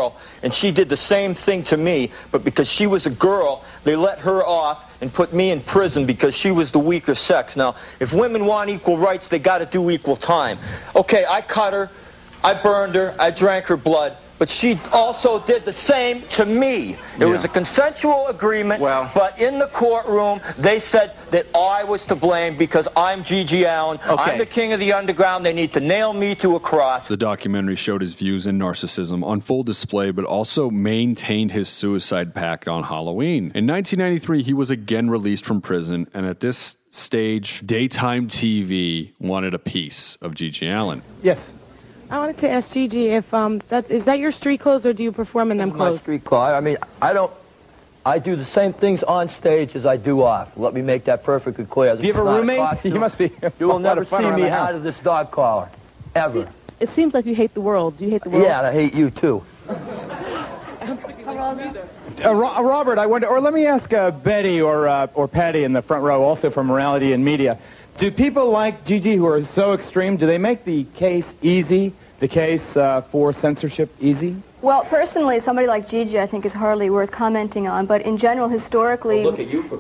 Speaker 12: girl, and she did the same thing to me, but because she was a girl, they let her off and put me in prison because she was the weaker sex. Now, if women want equal rights, they got to do equal time. Okay, I cut her, I burned her, I drank her blood, but she also did the same to me. It was a consensual agreement, but in the courtroom, they said that I was to blame because I'm G.G. Allen.
Speaker 20: Okay.
Speaker 12: I'm the king of the underground. They need to nail me to a cross.
Speaker 1: The documentary showed his views and narcissism on full display, but also maintained his suicide pact on Halloween. In 1993, he was again released from prison, and at this stage, daytime TV wanted a piece of G.G. Allen.
Speaker 20: Yes.
Speaker 21: I wanted to ask Gigi if is that your street clothes or do you perform in them clothes?
Speaker 22: My street clothes. I mean, I do the same things on stage as I do off. Let me make that perfectly clear.
Speaker 20: Do you have a roommate? You must be.
Speaker 22: You will never see me out of this dog collar, ever.
Speaker 21: It seems like you hate the world. Do you hate the world?
Speaker 22: Yeah, and I hate you too.
Speaker 20: Robert, I wonder, or let me ask Betty or Patty in the front row, also from Morality and Media. Do people like Gigi who are so extreme, do they make the case easy, the case for censorship easy?
Speaker 23: Well, personally, somebody like Gigi, I think, is hardly worth commenting on. But in general, historically...
Speaker 22: Well, look at you for...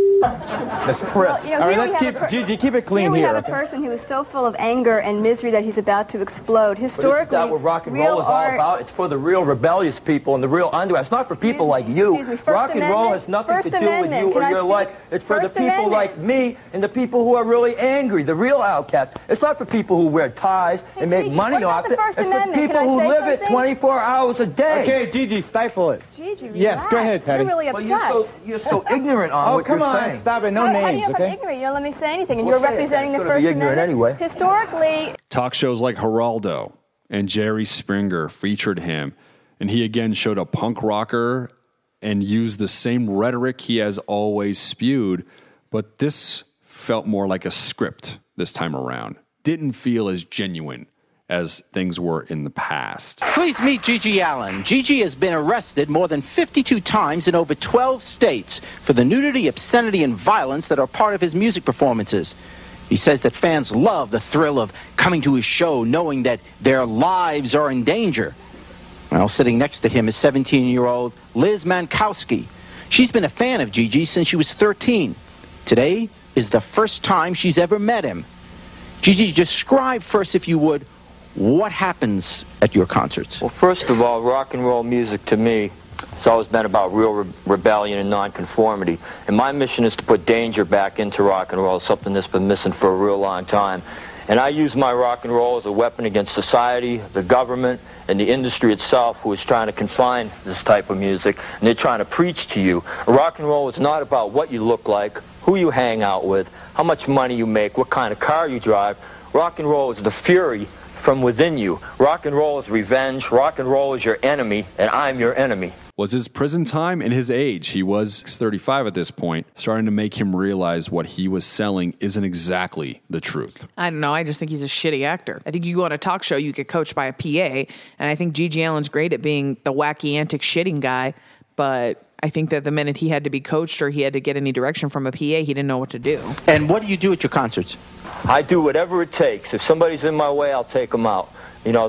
Speaker 22: That's press.
Speaker 20: All right, let's keep, Gigi, keep it clean here.
Speaker 23: We have a person who is so full of anger and misery that he's about to explode. Historically,
Speaker 22: but isn't that what rock and roll is all about? It's for the real rebellious people and the real underground. It's not for people like you. Rock and roll has nothing to do with you or your life. It's for the people like me and the people who are really angry, the real outcasts. It's not for people who wear ties and make money off it. It's for people who live it 24 hours a day.
Speaker 20: Okay, Gigi, stifle it.
Speaker 23: Gigi, relax.
Speaker 20: Yes, go ahead, Patty.
Speaker 23: You're really upset.
Speaker 22: You're so ignorant on what you're saying.
Speaker 20: Stop it. No names,
Speaker 23: how do you know
Speaker 20: okay?
Speaker 23: I'm ignorant? You don't let me say anything, and
Speaker 22: Well,
Speaker 23: you're
Speaker 22: say it.
Speaker 23: representing the
Speaker 22: It's gonna
Speaker 23: First
Speaker 22: be ignorant
Speaker 23: Amendment.
Speaker 22: anyway.
Speaker 23: Historically,
Speaker 1: Talk shows like Geraldo and Jerry Springer featured him, and he again showed a punk rocker and used the same rhetoric he has always spewed, but this felt more like a script this time around. Didn't feel as genuine as things were in the past.
Speaker 24: Please meet G.G. Allen. Gigi has been arrested more than 52 times in over 12 states for the nudity, obscenity, and violence that are part of his music performances. He says that fans love the thrill of coming to his show knowing that their lives are in danger. Well, sitting next to him is 17-year-old Liz Mankowski. She's been a fan of Gigi since she was 13. Today is the first time she's ever met him. Gigi, describe first, if you would, what happens at your concerts?
Speaker 12: Well, first of all, rock and roll music to me has always been about real rebellion and nonconformity. And my mission is to put danger back into rock and roll, something that's been missing for a real long time. And I use my rock and roll as a weapon against society, the government, and the industry itself, who is trying to confine this type of music. And they're trying to preach to you. Rock and roll is not about what you look like, who you hang out with, how much money you make, what kind of car you drive. Rock and roll is the fury from within you. Rock and roll is revenge. Rock and roll is your enemy, and I'm your enemy.
Speaker 1: Was his prison time and his age, he was 35 at this point, starting to make him realize what he was selling isn't exactly the truth?
Speaker 7: I don't know. I just think he's a shitty actor. I think you go on a talk show, you get coached by a PA, and I think G.G. Allen's great at being the wacky, antic, shitting guy, but I think that the minute he had to be coached or he had to get any direction from a PA, he didn't know what to do.
Speaker 24: And what do you do at your concerts?
Speaker 12: I do whatever it takes. If somebody's in my way, I'll take them out. You know,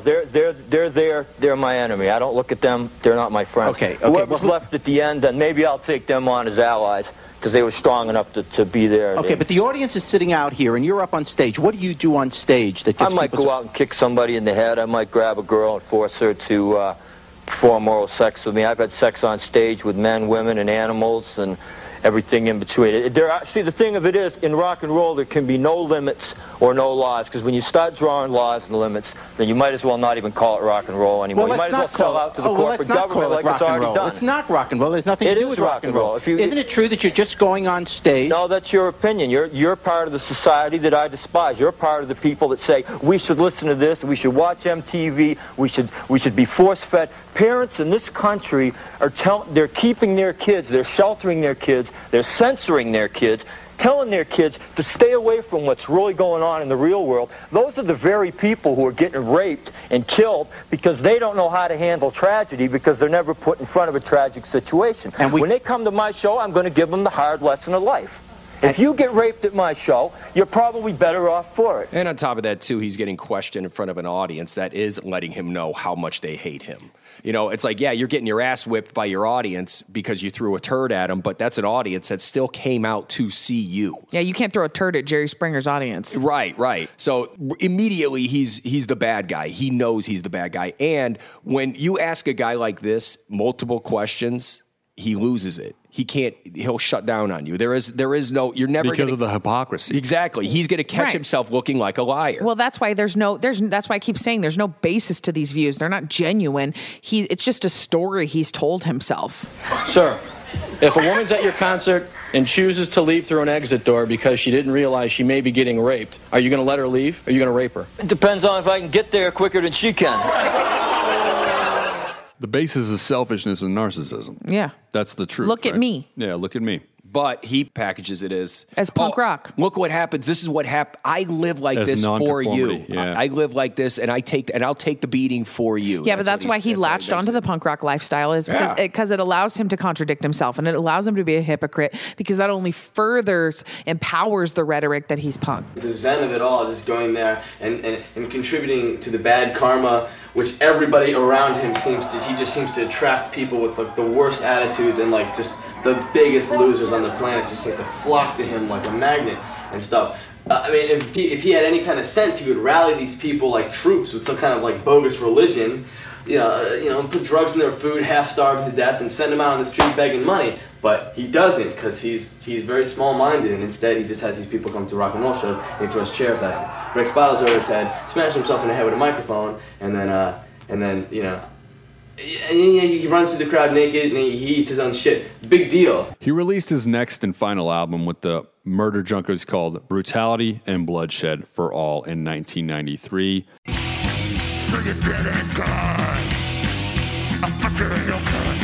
Speaker 12: they're my enemy. I don't look at them. They're not my friends.
Speaker 24: Okay.
Speaker 12: Whoever's left at the end, then maybe I'll take them on as allies because they were strong enough to be there.
Speaker 24: Okay, but the audience is sitting out here, and you're up on stage. What do you do on stage that gets
Speaker 12: I might go out and kick somebody in the head. I might grab a girl and force her to perform oral sex with me. I've had sex on stage with men, women, and animals, and everything in between. See, the thing of it is, in rock and roll, there can be no limits or no laws, because when you start drawing laws and limits, then you might as well not even call it rock and roll anymore. You might as well sell out to the corporate government like it's already done.
Speaker 24: It's not rock and roll. There's nothing to do with rock and roll. Isn't it true that you're just going on stage?
Speaker 12: No, that's your opinion. You're part of the society that I despise. You're part of the people that say, we should listen to this, we should watch MTV, we should be force-fed. Parents in this country they're keeping their kids, they're sheltering their kids, they're censoring their kids, telling their kids to stay away from what's really going on in the real world. Those are the very people who are getting raped and killed because they don't know how to handle tragedy because they're never put in front of a tragic situation. And when they come to my show, I'm going to give them the hard lesson of life.
Speaker 22: If you get raped at my show, you're probably better off for it.
Speaker 9: And on top of that, too, he's getting questioned in front of an audience that is letting him know how much they hate him. You know, it's like, yeah, you're getting your ass whipped by your audience because you threw a turd at him, but that's an audience that still came out to see you.
Speaker 7: Yeah, you can't throw a turd at Jerry Springer's audience.
Speaker 9: Right. So immediately he's the bad guy. He knows he's the bad guy. And when you ask a guy like this multiple questions, he loses it. He'll shut down on you. There is no, you're never
Speaker 1: because of the hypocrisy.
Speaker 9: Exactly. He's going to catch himself looking like a liar.
Speaker 7: Well, that's why that's why I keep saying there's no basis to these views. They're not genuine. It's just a story he's told himself.
Speaker 22: Sir, if a woman's at your concert and chooses to leave through an exit door because she didn't realize she may be getting raped, are you going to let her leave? Or are you going to rape her? It depends on if I can get there quicker than she can.
Speaker 1: The basis is selfishness and narcissism.
Speaker 7: Yeah.
Speaker 1: That's the truth.
Speaker 7: Look at me.
Speaker 1: Yeah, look at me.
Speaker 9: But he packages it as
Speaker 7: punk rock.
Speaker 9: Look what happens. This is what happened. I live like this for you.
Speaker 1: Yeah.
Speaker 9: I live like this, and I'll take the beating for you.
Speaker 7: Yeah, but that's why he latched onto the punk rock lifestyle is because it allows him to contradict himself, and it allows him to be a hypocrite because that only empowers the rhetoric that he's punk.
Speaker 17: The zen of it all is just going there and contributing to the bad karma, which everybody around him he just seems to attract people with like the worst attitudes and like just the biggest losers on the planet just seem to flock to him like a magnet and stuff. I mean, if he had any kind of sense, he would rally these people like troops with some kind of like bogus religion, you know, put drugs in their food, half starve to death, and send them out on the street begging money. But he doesn't, because he's very small-minded, and instead he just has these people come to rock and roll shows and he throws chairs at him, breaks bottles over his head, smashes himself in the head with a microphone, and then you know. He runs through the crowd naked and he eats his own shit. Big deal.
Speaker 1: He released his next and final album with the Murder Junkers called Brutality and Bloodshed for All in 1993.
Speaker 6: So you're dead and gone. I'm fucking your cunt.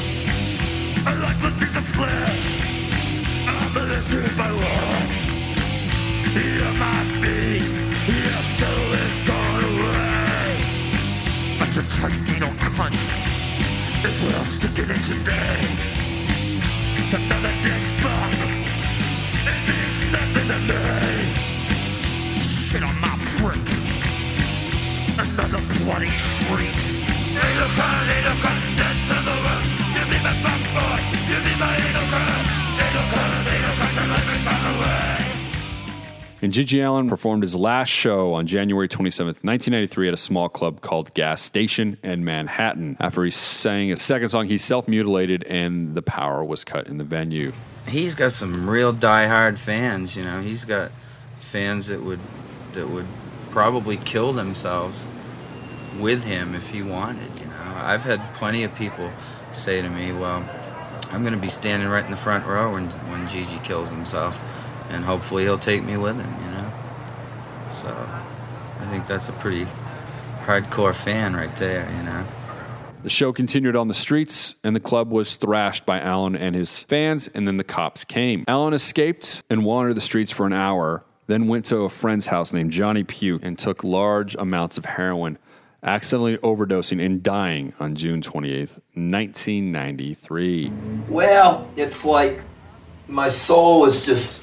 Speaker 6: I like the piece of flesh. I'm a lifter if I want. You're my beast. Your soul is gone away. But your tight needle cunt is what I'll stick it in today. Another dead fuck. It means nothing to me. Shit on my prick. Another bloody treat. Needle cunt, dead to the world. You be my fuck boy. You be my needle cunt. Needle cunt, and let me fuck away.
Speaker 1: And G.G. Allin performed his last show on January 27th, 1993 at a small club called Gas Station in Manhattan. After he sang his second song, he self-mutilated and the power was cut in the venue.
Speaker 3: He's got some real diehard fans, you know. He's got fans that would probably kill themselves with him if he wanted, you know. I've had plenty of people say to me, well, I'm going to be standing right in the front row when Gigi kills himself. And hopefully he'll take me with him, you know? So, I think that's a pretty hardcore fan right there, you know?
Speaker 1: The show continued on the streets, and the club was thrashed by Allin and his fans, and then the cops came. Allin escaped and wandered the streets for an hour, then went to a friend's house named Johnny Puke and took large amounts of heroin, accidentally overdosing and dying on June 28th, 1993.
Speaker 2: Well, it's like my soul is just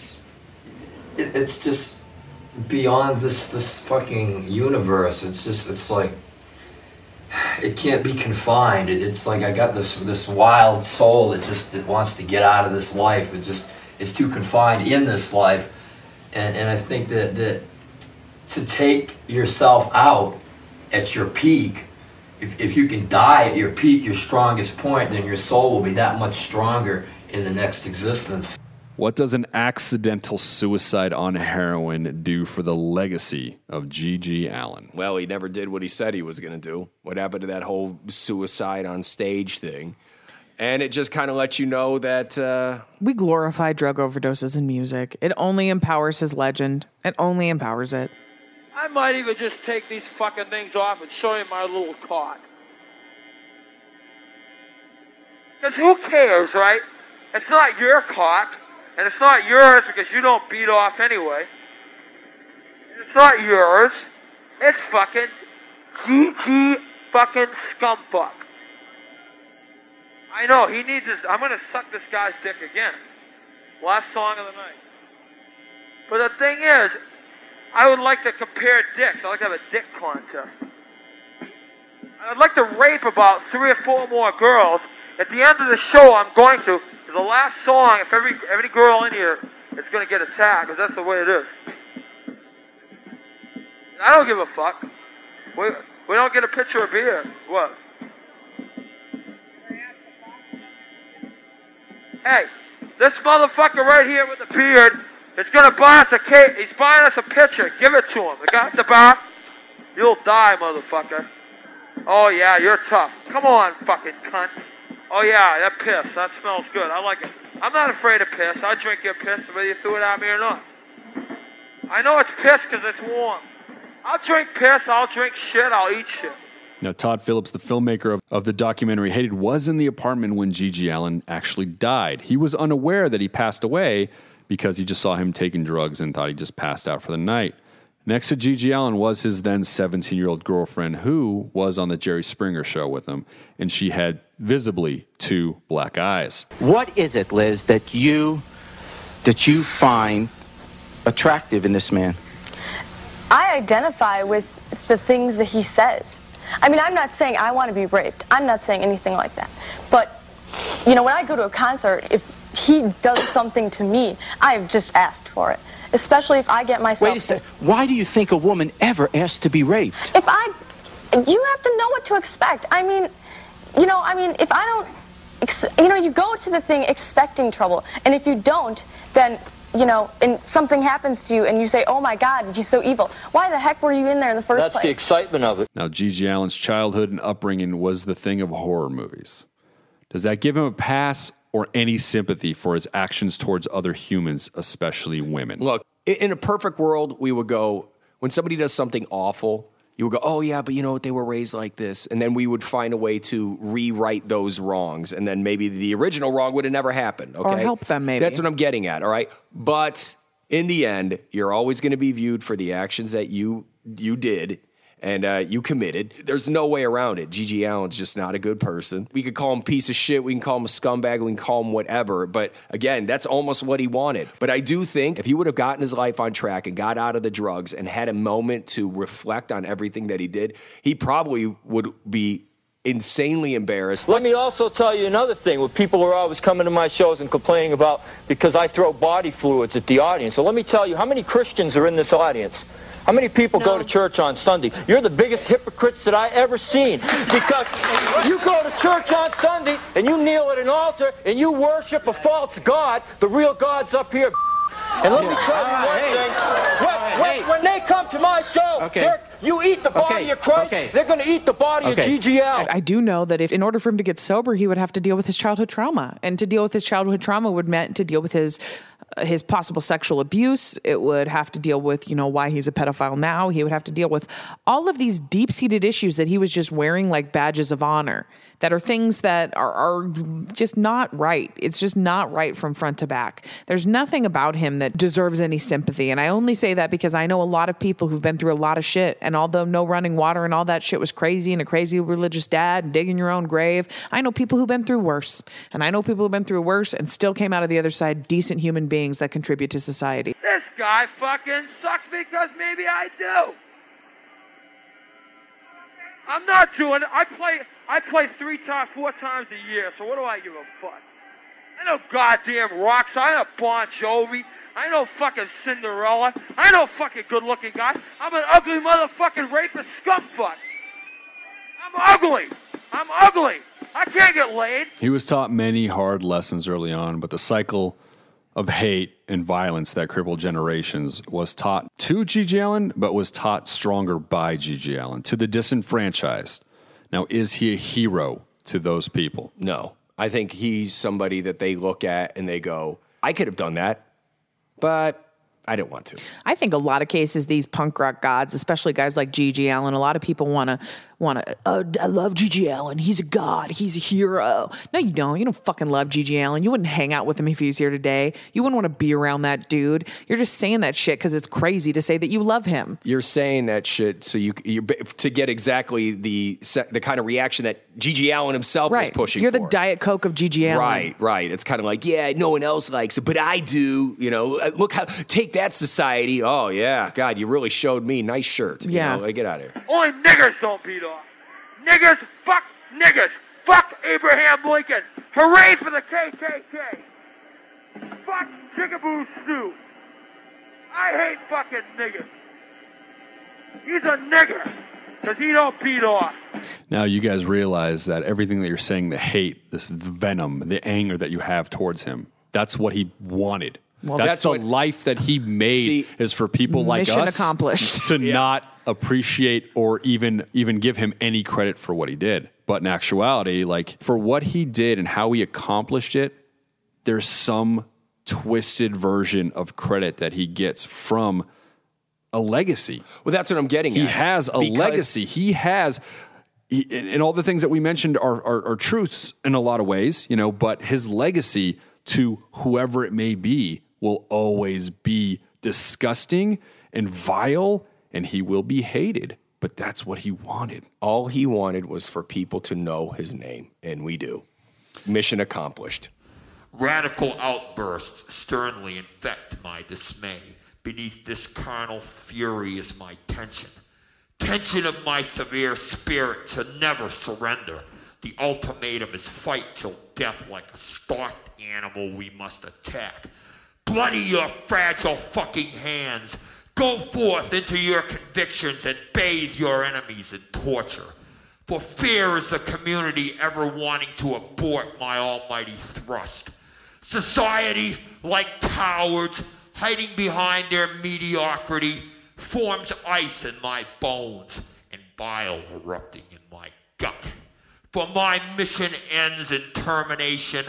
Speaker 2: it's just beyond this fucking universe. It's like it can't be confined. It's like I got this wild soul that wants to get out of this life. It's too confined in this life, and I think that to take yourself out at your peak, if you can die at your peak, your strongest point, then your soul will be that much stronger in the next existence.
Speaker 1: What does an accidental suicide on heroin do for the legacy of G.G. Allin?
Speaker 9: Well, he never did what he said he was going to do. What happened to that whole suicide on stage thing? And it just kind of lets you know that
Speaker 7: we glorify drug overdoses in music. It only empowers his legend. It only empowers it.
Speaker 8: I might even just take these fucking things off and show you my little cock. Because who cares, right? It's not your cock, and it's not yours because you don't beat off anyway. It's not yours. It's fucking G.G. fucking scumfuck. I know, he needs his... I'm going to suck this guy's dick again. Last song of the night. But the thing is, I would like to compare dicks. I'd like to have a dick contest. I'd like to rape about 3 or 4 more girls. At the end of the show, I'm going to, for the last song, if every girl in here is going to get a tag, because that's the way it is. I don't give a fuck. We don't get a pitcher of beer. What? Hey, this motherfucker right here with the beard is going to buy us a cake. He's buying us a pitcher. Give it to him. The guy at the back, you'll die, motherfucker. Oh, yeah, you're tough. Come on, fucking cunt. Oh, yeah, that piss. That smells good. I like it. I'm not afraid of piss. I'll drink your piss whether you threw it at me or not. I know it's piss because it's warm. I'll drink piss. I'll drink shit. I'll eat shit.
Speaker 1: Now, Todd Phillips, the filmmaker of the documentary Hated, was in the apartment when G.G. Allin actually died. He was unaware that he passed away because he just saw him taking drugs and thought he just passed out for the night. Next to G.G. Allin was his then 17-year-old girlfriend, who was on the Jerry Springer show with him, and she had visibly 2 black eyes.
Speaker 24: What is it, Liz, that you find attractive in this man?
Speaker 4: I identify with the things that he says. I mean, I'm not saying I want to be raped. I'm not saying anything like that. But, you know, when I go to a concert, if he does something to me, I've just asked for it. Especially if I get myself...
Speaker 24: Wait a second. Why do you think a woman ever asks to be raped?
Speaker 4: You have to know what to expect. I mean, if I don't... you go to the thing expecting trouble. And if you don't, then... and something happens to you and you say, oh my God, you're so evil. Why the heck were you in there in the first place?
Speaker 12: That's the excitement of it.
Speaker 1: Now, G.G. Allin's childhood and upbringing was the thing of horror movies. Does that give him a pass or any sympathy for his actions towards other humans, especially women?
Speaker 9: Look, in a perfect world, we would go, when somebody does something awful, you would go, oh yeah, but you know what, they were raised like this. And then we would find a way to rewrite those wrongs. And then maybe the original wrong would have never happened. Okay?
Speaker 7: Or help them, maybe.
Speaker 9: That's what I'm getting at, all right? But in the end, you're always going to be viewed for the actions that you did and you committed. There's no way around it. G.G. Allin's just not a good person. We could call him a piece of shit. We can call him a scumbag. We can call him whatever. But again, that's almost what he wanted. But I do think if he would have gotten his life on track and got out of the drugs and had a moment to reflect on everything that he did, he probably would be insanely embarrassed.
Speaker 12: Let me also tell you another thing. With people who are always coming to my shows and complaining about because I throw body fluids at the audience. So let me tell you, how many Christians are in this audience? How many people go to church on Sunday? You're the biggest hypocrites that I ever seen. Because you go to church on Sunday and you kneel at an altar and you worship a false god. The real God's up here. And let me tell you one thing. When they come to my show, you eat the body of Christ, they're going to eat the body of G.G. Allin.
Speaker 7: I do know that if in order for him to get sober, he would have to deal with his childhood trauma. And to deal with his childhood trauma would meant to deal with his possible sexual abuse. It would have to deal with, why he's a pedophile now. He would have to deal with all of these deep-seated issues that he was just wearing like badges of honor, that are things that are just not right. It's just not right from front to back. There's nothing about him that deserves any sympathy. And I only say that because I know a lot of people who've been through a lot of shit. And although no running water and all that shit was crazy and a crazy religious dad and digging your own grave, I know people who've been through worse. And I know people who've been through worse and still came out of the other side decent human beings that contribute to society.
Speaker 8: This guy fucking sucks because maybe I do. I'm not doing it. I play 4 times a year, so what do I give a fuck? I know goddamn rocks. I know Bon Jovi. I know fucking Cinderella. I know fucking good-looking guy. I'm an ugly motherfucking rapist scumfuck. I'm ugly. I can't get laid.
Speaker 1: He was taught many hard lessons early on, but the cycle of hate and violence that crippled generations was taught to G.G. Allin, but was taught stronger by G.G. Allin to the disenfranchised. Now, is he a hero to those people?
Speaker 9: No. I think he's somebody that they look at and they go, I could have done that, but I didn't want to.
Speaker 7: I think a lot of cases, these punk rock gods, especially guys like G.G. Allin, a lot of people want to want to, I love G.G. Allin. He's a god. He's a hero. No, you don't. You don't fucking love G.G. Allin. You wouldn't hang out with him if he was here today. You wouldn't want to be around that dude. You're just saying that shit because it's crazy to say that you love him.
Speaker 9: You're saying that shit so you to get exactly the kind of reaction that G.G. Allin himself is pushing
Speaker 7: You're
Speaker 9: for.
Speaker 7: the Diet Coke of G.G. Allin.
Speaker 9: Right. It's kind of like, yeah, no one else likes it, but I do. You know, look how, take that, society. Oh, yeah. God, you really showed me. Nice shirt.
Speaker 7: Yeah.
Speaker 9: You know, get out of here.
Speaker 8: Only niggers don't beat off. Niggers, fuck niggers. Fuck Abraham Lincoln. Hooray for the KKK. Fuck Jigaboo Stew. I hate fucking niggers. He's a nigger because he don't beat off.
Speaker 1: Now you guys realize that everything that you're saying, the hate, this venom, the anger that you have towards him, that's what he wanted.
Speaker 7: Well,
Speaker 1: that's the life that he made is for people like us
Speaker 7: mission accomplished.
Speaker 1: to not appreciate or even give him any credit for what he did. But in actuality, like for what he did and how he accomplished it, there's some twisted version of credit that he gets from a legacy.
Speaker 9: Well, that's what I'm getting at.
Speaker 1: He has a legacy. He has, and all the things that we mentioned are truths in a lot of ways, you know, but his legacy to whoever it may be will always be disgusting and vile, and he will be hated. But that's what he wanted.
Speaker 9: All he wanted was for people to know his name, and we do. Mission accomplished.
Speaker 6: Radical outbursts sternly infect my dismay. Beneath this carnal fury is my tension. Tension of my severe spirit to never surrender. The ultimatum is fight till death like a stalked animal we must attack. Bloody your fragile fucking hands. Go forth into your convictions and bathe your enemies in torture. For fear is the community ever wanting to abort my almighty thrust. Society, like cowards, hiding behind their mediocrity, forms ice in my bones and bile erupting in my gut. For my mission ends in termination,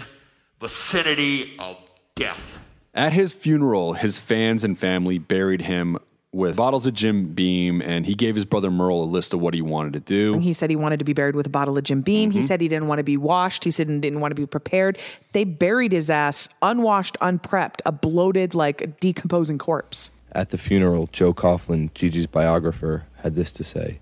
Speaker 6: vicinity of death.
Speaker 1: At his funeral, his fans and family buried him with bottles of Jim Beam, and he gave his brother Merle a list of what he wanted to do.
Speaker 7: And he said he wanted to be buried with a bottle of Jim Beam. He said he didn't want to be washed. He said he didn't want to be prepared. They buried his ass unwashed, unprepped, a bloated, like, decomposing corpse.
Speaker 16: At the funeral, Joe Coughlin, Gigi's biographer, had this to say.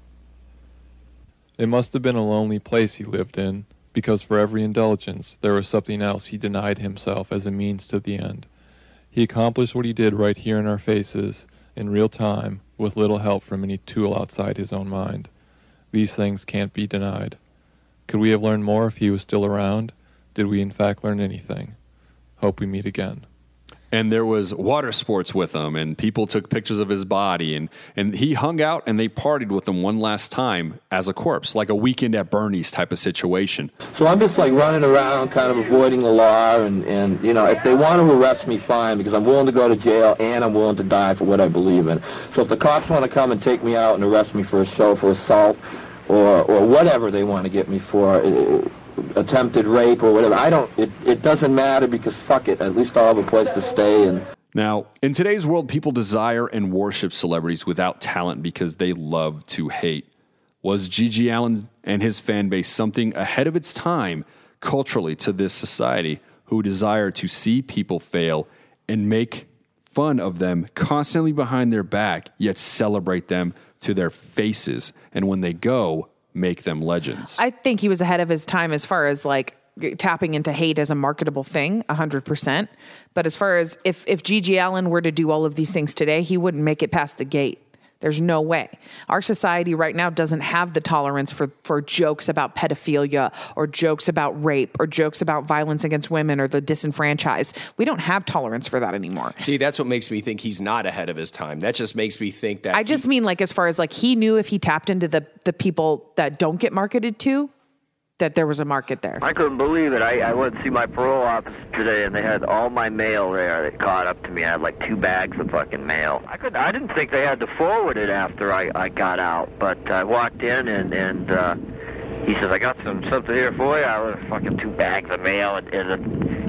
Speaker 5: It must have been a lonely place he lived in, because for every indulgence, there was something else he denied himself as a means to the end. He accomplished what he did right here in our faces, in real time, with little help from any tool outside his own mind. These things can't be denied. Could we have learned more if he was still around? Did we in fact learn anything? Hope we meet again.
Speaker 1: And there was water sports with him, and people took pictures of his body, and he hung out and they partied with him one last time as a corpse, like a Weekend at Bernie's type of situation.
Speaker 2: So I'm just like running around kind of avoiding the law, and you know, if they want to arrest me, fine, because I'm willing to go to jail and I'm willing to die for what I believe in. So if the cops want to come and take me out and arrest me for a show, for assault, or whatever they want to get me for, attempted rape or whatever, it doesn't matter, because fuck it, at least I'll have a place to stay. And
Speaker 1: now, in today's world, people desire and worship celebrities without talent because they love to hate. Was G.G. Allin and his fan base something ahead of its time culturally to this society, who desire to see people fail and make fun of them constantly behind their back, yet celebrate them to their faces, and when they go, make them legends?
Speaker 7: I think he was ahead of his time as far as like tapping into hate as a marketable thing, 100%. But as far as if G.G. Allin were to do all of these things today, he wouldn't make it past the gate. There's no way. Our society right now doesn't have the tolerance for jokes about pedophilia or jokes about rape or jokes about violence against women or the disenfranchised. We don't have tolerance for that anymore.
Speaker 9: See, that's what makes me think he's not ahead of his time. That just makes me think that...
Speaker 7: I just mean like as far as like he knew if he tapped into the people that don't get marketed to, that there was a market there.
Speaker 10: I couldn't believe it. I went to see my parole office today, and they had all my mail there. They caught up to me. I had like 2 bags of fucking mail. I didn't think they had to forward it after I got out, but I walked in, and he says, I got something here for you. I was fucking 2 bags of mail, and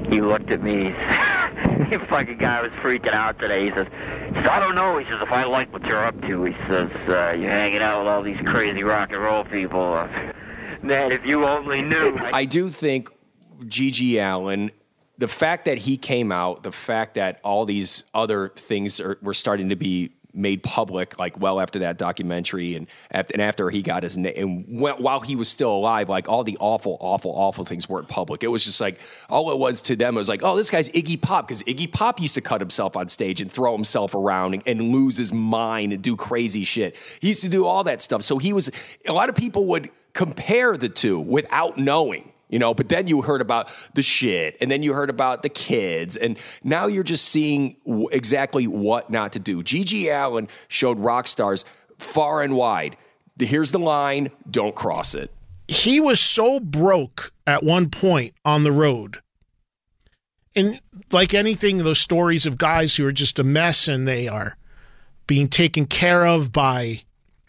Speaker 10: he looked at me. The fucking guy was freaking out today. He says, I don't know. He says, if I like what you're up to, he says, you're hanging out with all these crazy rock and roll people. Man, if you only knew.
Speaker 9: I do think G.G. Allin, the fact that he came out, the fact that all these other things were starting to be made public, like well after that documentary and after he got his name, and while he was still alive, like all the awful things weren't public. It was just like, all it was to them was like, oh, this guy's Iggy Pop, because Iggy Pop used to cut himself on stage and throw himself around and lose his mind and do crazy shit. He used to do all that stuff. So a lot of people would compare the two without knowing. But then you heard about the shit, and then you heard about the kids, and now you're just seeing exactly what not to do. G.G. Allin showed rock stars far and wide. Here's the line, don't cross it.
Speaker 11: He was so broke at one point on the road. And like anything, those stories of guys who are just a mess and they are being taken care of by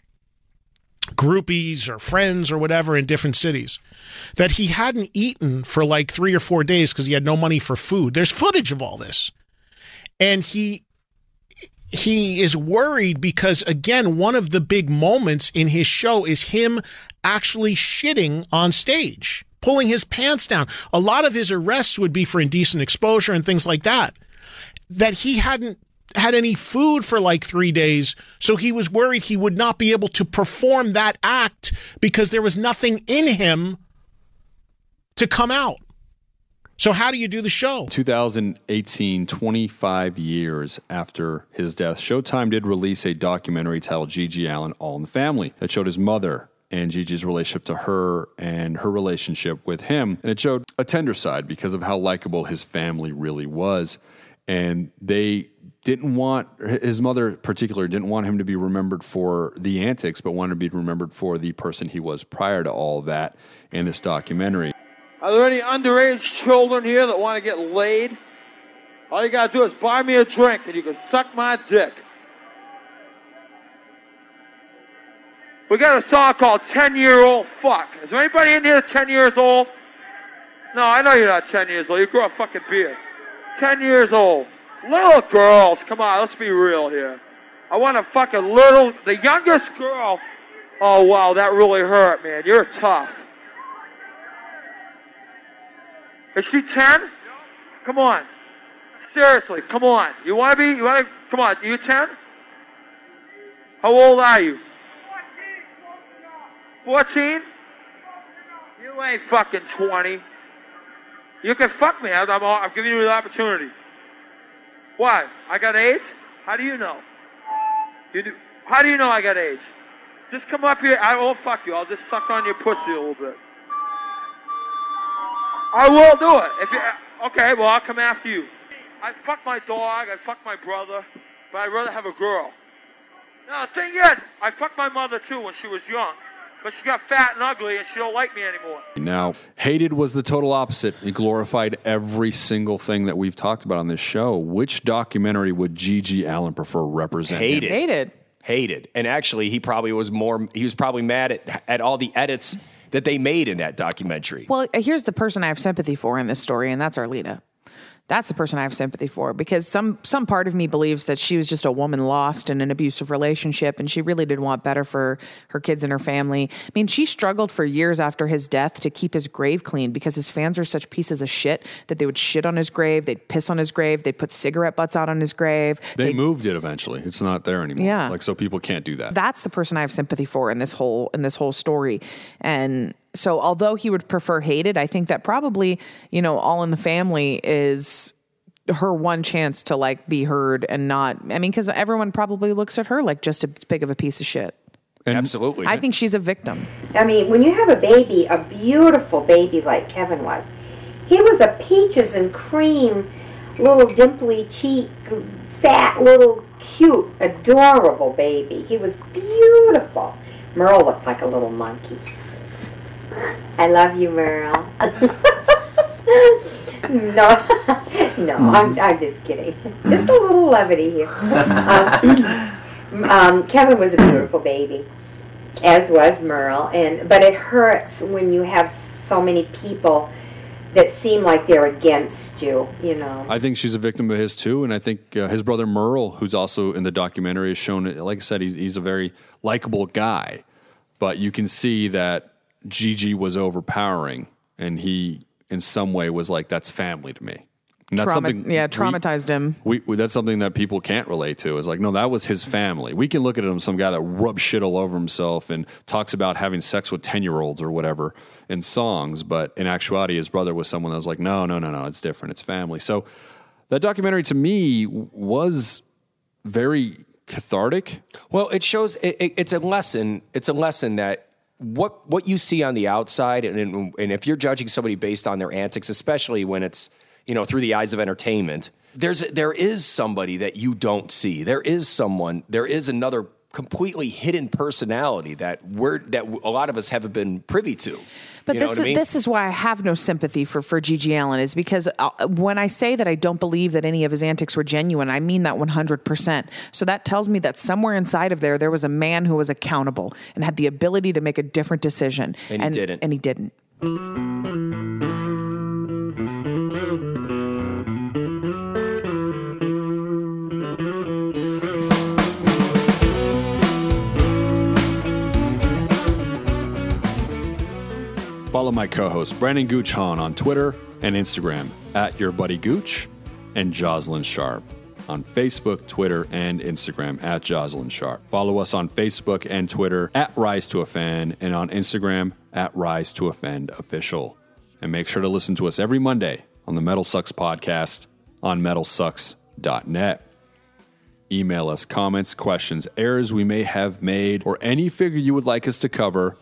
Speaker 11: groupies or friends or whatever in different cities, that he hadn't eaten for like 3 or 4 days because he had no money for food. There's footage of all this. And he is worried because, again, one of the big moments in his show is him actually shitting on stage, pulling his pants down. A lot of his arrests would be for indecent exposure and things like that. That he hadn't had any food for like 3 days, so he was worried he would not be able to perform that act because there was nothing in him to come out. So how do you do the show?
Speaker 1: 2018, 25 years after his death, Showtime did release a documentary titled G.G. Allin, All in the Family, that showed his mother and Gigi's relationship to her and her relationship with him. And it showed a tender side because of how likable his family really was. And they didn't want, his mother in particular, didn't want him to be remembered for the antics, but wanted to be remembered for the person he was prior to all that in this documentary.
Speaker 8: Are there any underage children here that want to get laid? All you got to do is buy me a drink and you can suck my dick. We got a song called 10-Year-Old Fuck. Is there anybody in here 10 years old? No, I know you're not 10 years old. You grew a fucking beard. 10 years old. Little girls, come on, let's be real here. I want a fucking the youngest girl. Oh, wow, that really hurt, man. You're tough. Is she 10? Come on. Seriously, come on. Come on, are you 10? How old are you? 14? You ain't fucking 20. You can fuck me. I'm giving you the opportunity. Why? I got AIDS? How do you know? How do you know I got AIDS? Just come up here. I won't fuck you. I'll just suck on your pussy a little bit. I will do it. Okay, well, I'll come after you. I fuck my dog. I fuck my brother. But I'd rather have a girl. No, the thing is, I fucked my mother, too, when she was young. But she got fat and ugly, and she don't like me anymore.
Speaker 1: Now, Hated was the total opposite. He glorified every single thing that we've talked about on this show. Which documentary would G.G. Allin prefer representing?
Speaker 9: Hated. And actually, he was probably mad at all the edits that they made in that documentary.
Speaker 7: Well, here's the person I have sympathy for in this story, and that's Arleta. That's the person I have sympathy for, because some part of me believes that she was just a woman lost in an abusive relationship, and she really did want better for her kids and her family. I mean, she struggled for years after his death to keep his grave clean because his fans were such pieces of shit that they would shit on his grave, they'd piss on his grave, they'd put cigarette butts out on his grave.
Speaker 1: They moved it eventually. It's not there anymore.
Speaker 7: Yeah.
Speaker 1: So people can't do that.
Speaker 7: That's the person I have sympathy for in this whole story. And so although he would prefer Hated, I think that probably, All in the Family is her one chance to like be heard and not, because everyone probably looks at her like just as big of a piece of shit.
Speaker 9: Absolutely.
Speaker 7: I think she's a victim.
Speaker 13: When you have a baby, a beautiful baby like Kevin was, he was a peaches and cream, little dimply cheek, fat, little cute, adorable baby. He was beautiful. Merle looked like a little monkey. I love you, Merle. No, I'm just kidding. Just a little levity here. Kevin was a beautiful baby, as was Merle. But it hurts when you have so many people that seem like they're against you, you know.
Speaker 1: I think she's a victim of his too, and I think his brother Merle, who's also in the documentary, has shown it. Like I said, he's a very likable guy, but you can see that Gigi was overpowering, and he, in some way, was like, "That's family to me." And that's
Speaker 7: traumatized him.
Speaker 1: That's something that people can't relate to. Is like, no, that was his family. We can look at him, some guy that rubs shit all over himself and talks about having sex with 10-year-olds or whatever in songs, but in actuality, his brother was someone that was like, no, it's different. It's family. So that documentary to me was very cathartic.
Speaker 9: Well, it shows it's a lesson. It's a lesson that what you see on the outside, and if you're judging somebody based on their antics, especially when it's, you know, through the eyes of entertainment, there is somebody that you don't see. There is another completely hidden personality that a lot of us haven't been privy to.
Speaker 7: But this is why I have no sympathy for Gigi Allen, is because when I say that I don't believe that any of his antics were genuine, I mean that 100%. So that tells me that somewhere inside of there was a man who was accountable and had the ability to make a different decision.
Speaker 9: And he didn't.
Speaker 7: And he didn't.
Speaker 1: Follow my co-host Brandon Gooch Hahn on Twitter and Instagram at YourBuddyGooch, and Jocelyn Sharp on Facebook, Twitter, and Instagram at Jocelyn Sharp. Follow us on Facebook and Twitter at Rise to Offend, and on Instagram at Rise to Offend Official. And make sure to listen to us every Monday on the Metal Sucks podcast on metalsucks.net. Email us comments, questions, errors we may have made, or any figure you would like us to cover,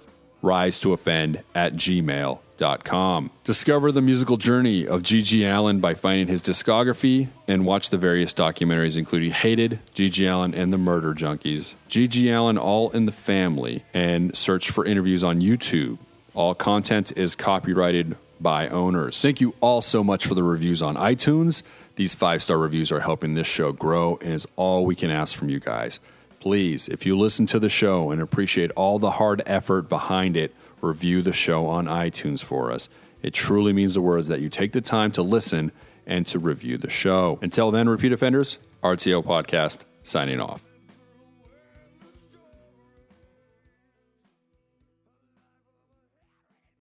Speaker 1: risetooffend@gmail.com. Discover the musical journey of Gigi Allen by finding his discography and watch the various documentaries, including Hated, Gigi Allen, and the Murder Junkies. Gigi Allen, All in the Family, and search for interviews on YouTube. All content is copyrighted by owners. Thank you all so much for the reviews on iTunes. These 5-star reviews are helping this show grow and is all we can ask from you guys. Please, if you listen to the show and appreciate all the hard effort behind it, review the show on iTunes for us. It truly means the words that you take the time to listen and to review the show. Until then, repeat offenders, RTO Podcast, signing off.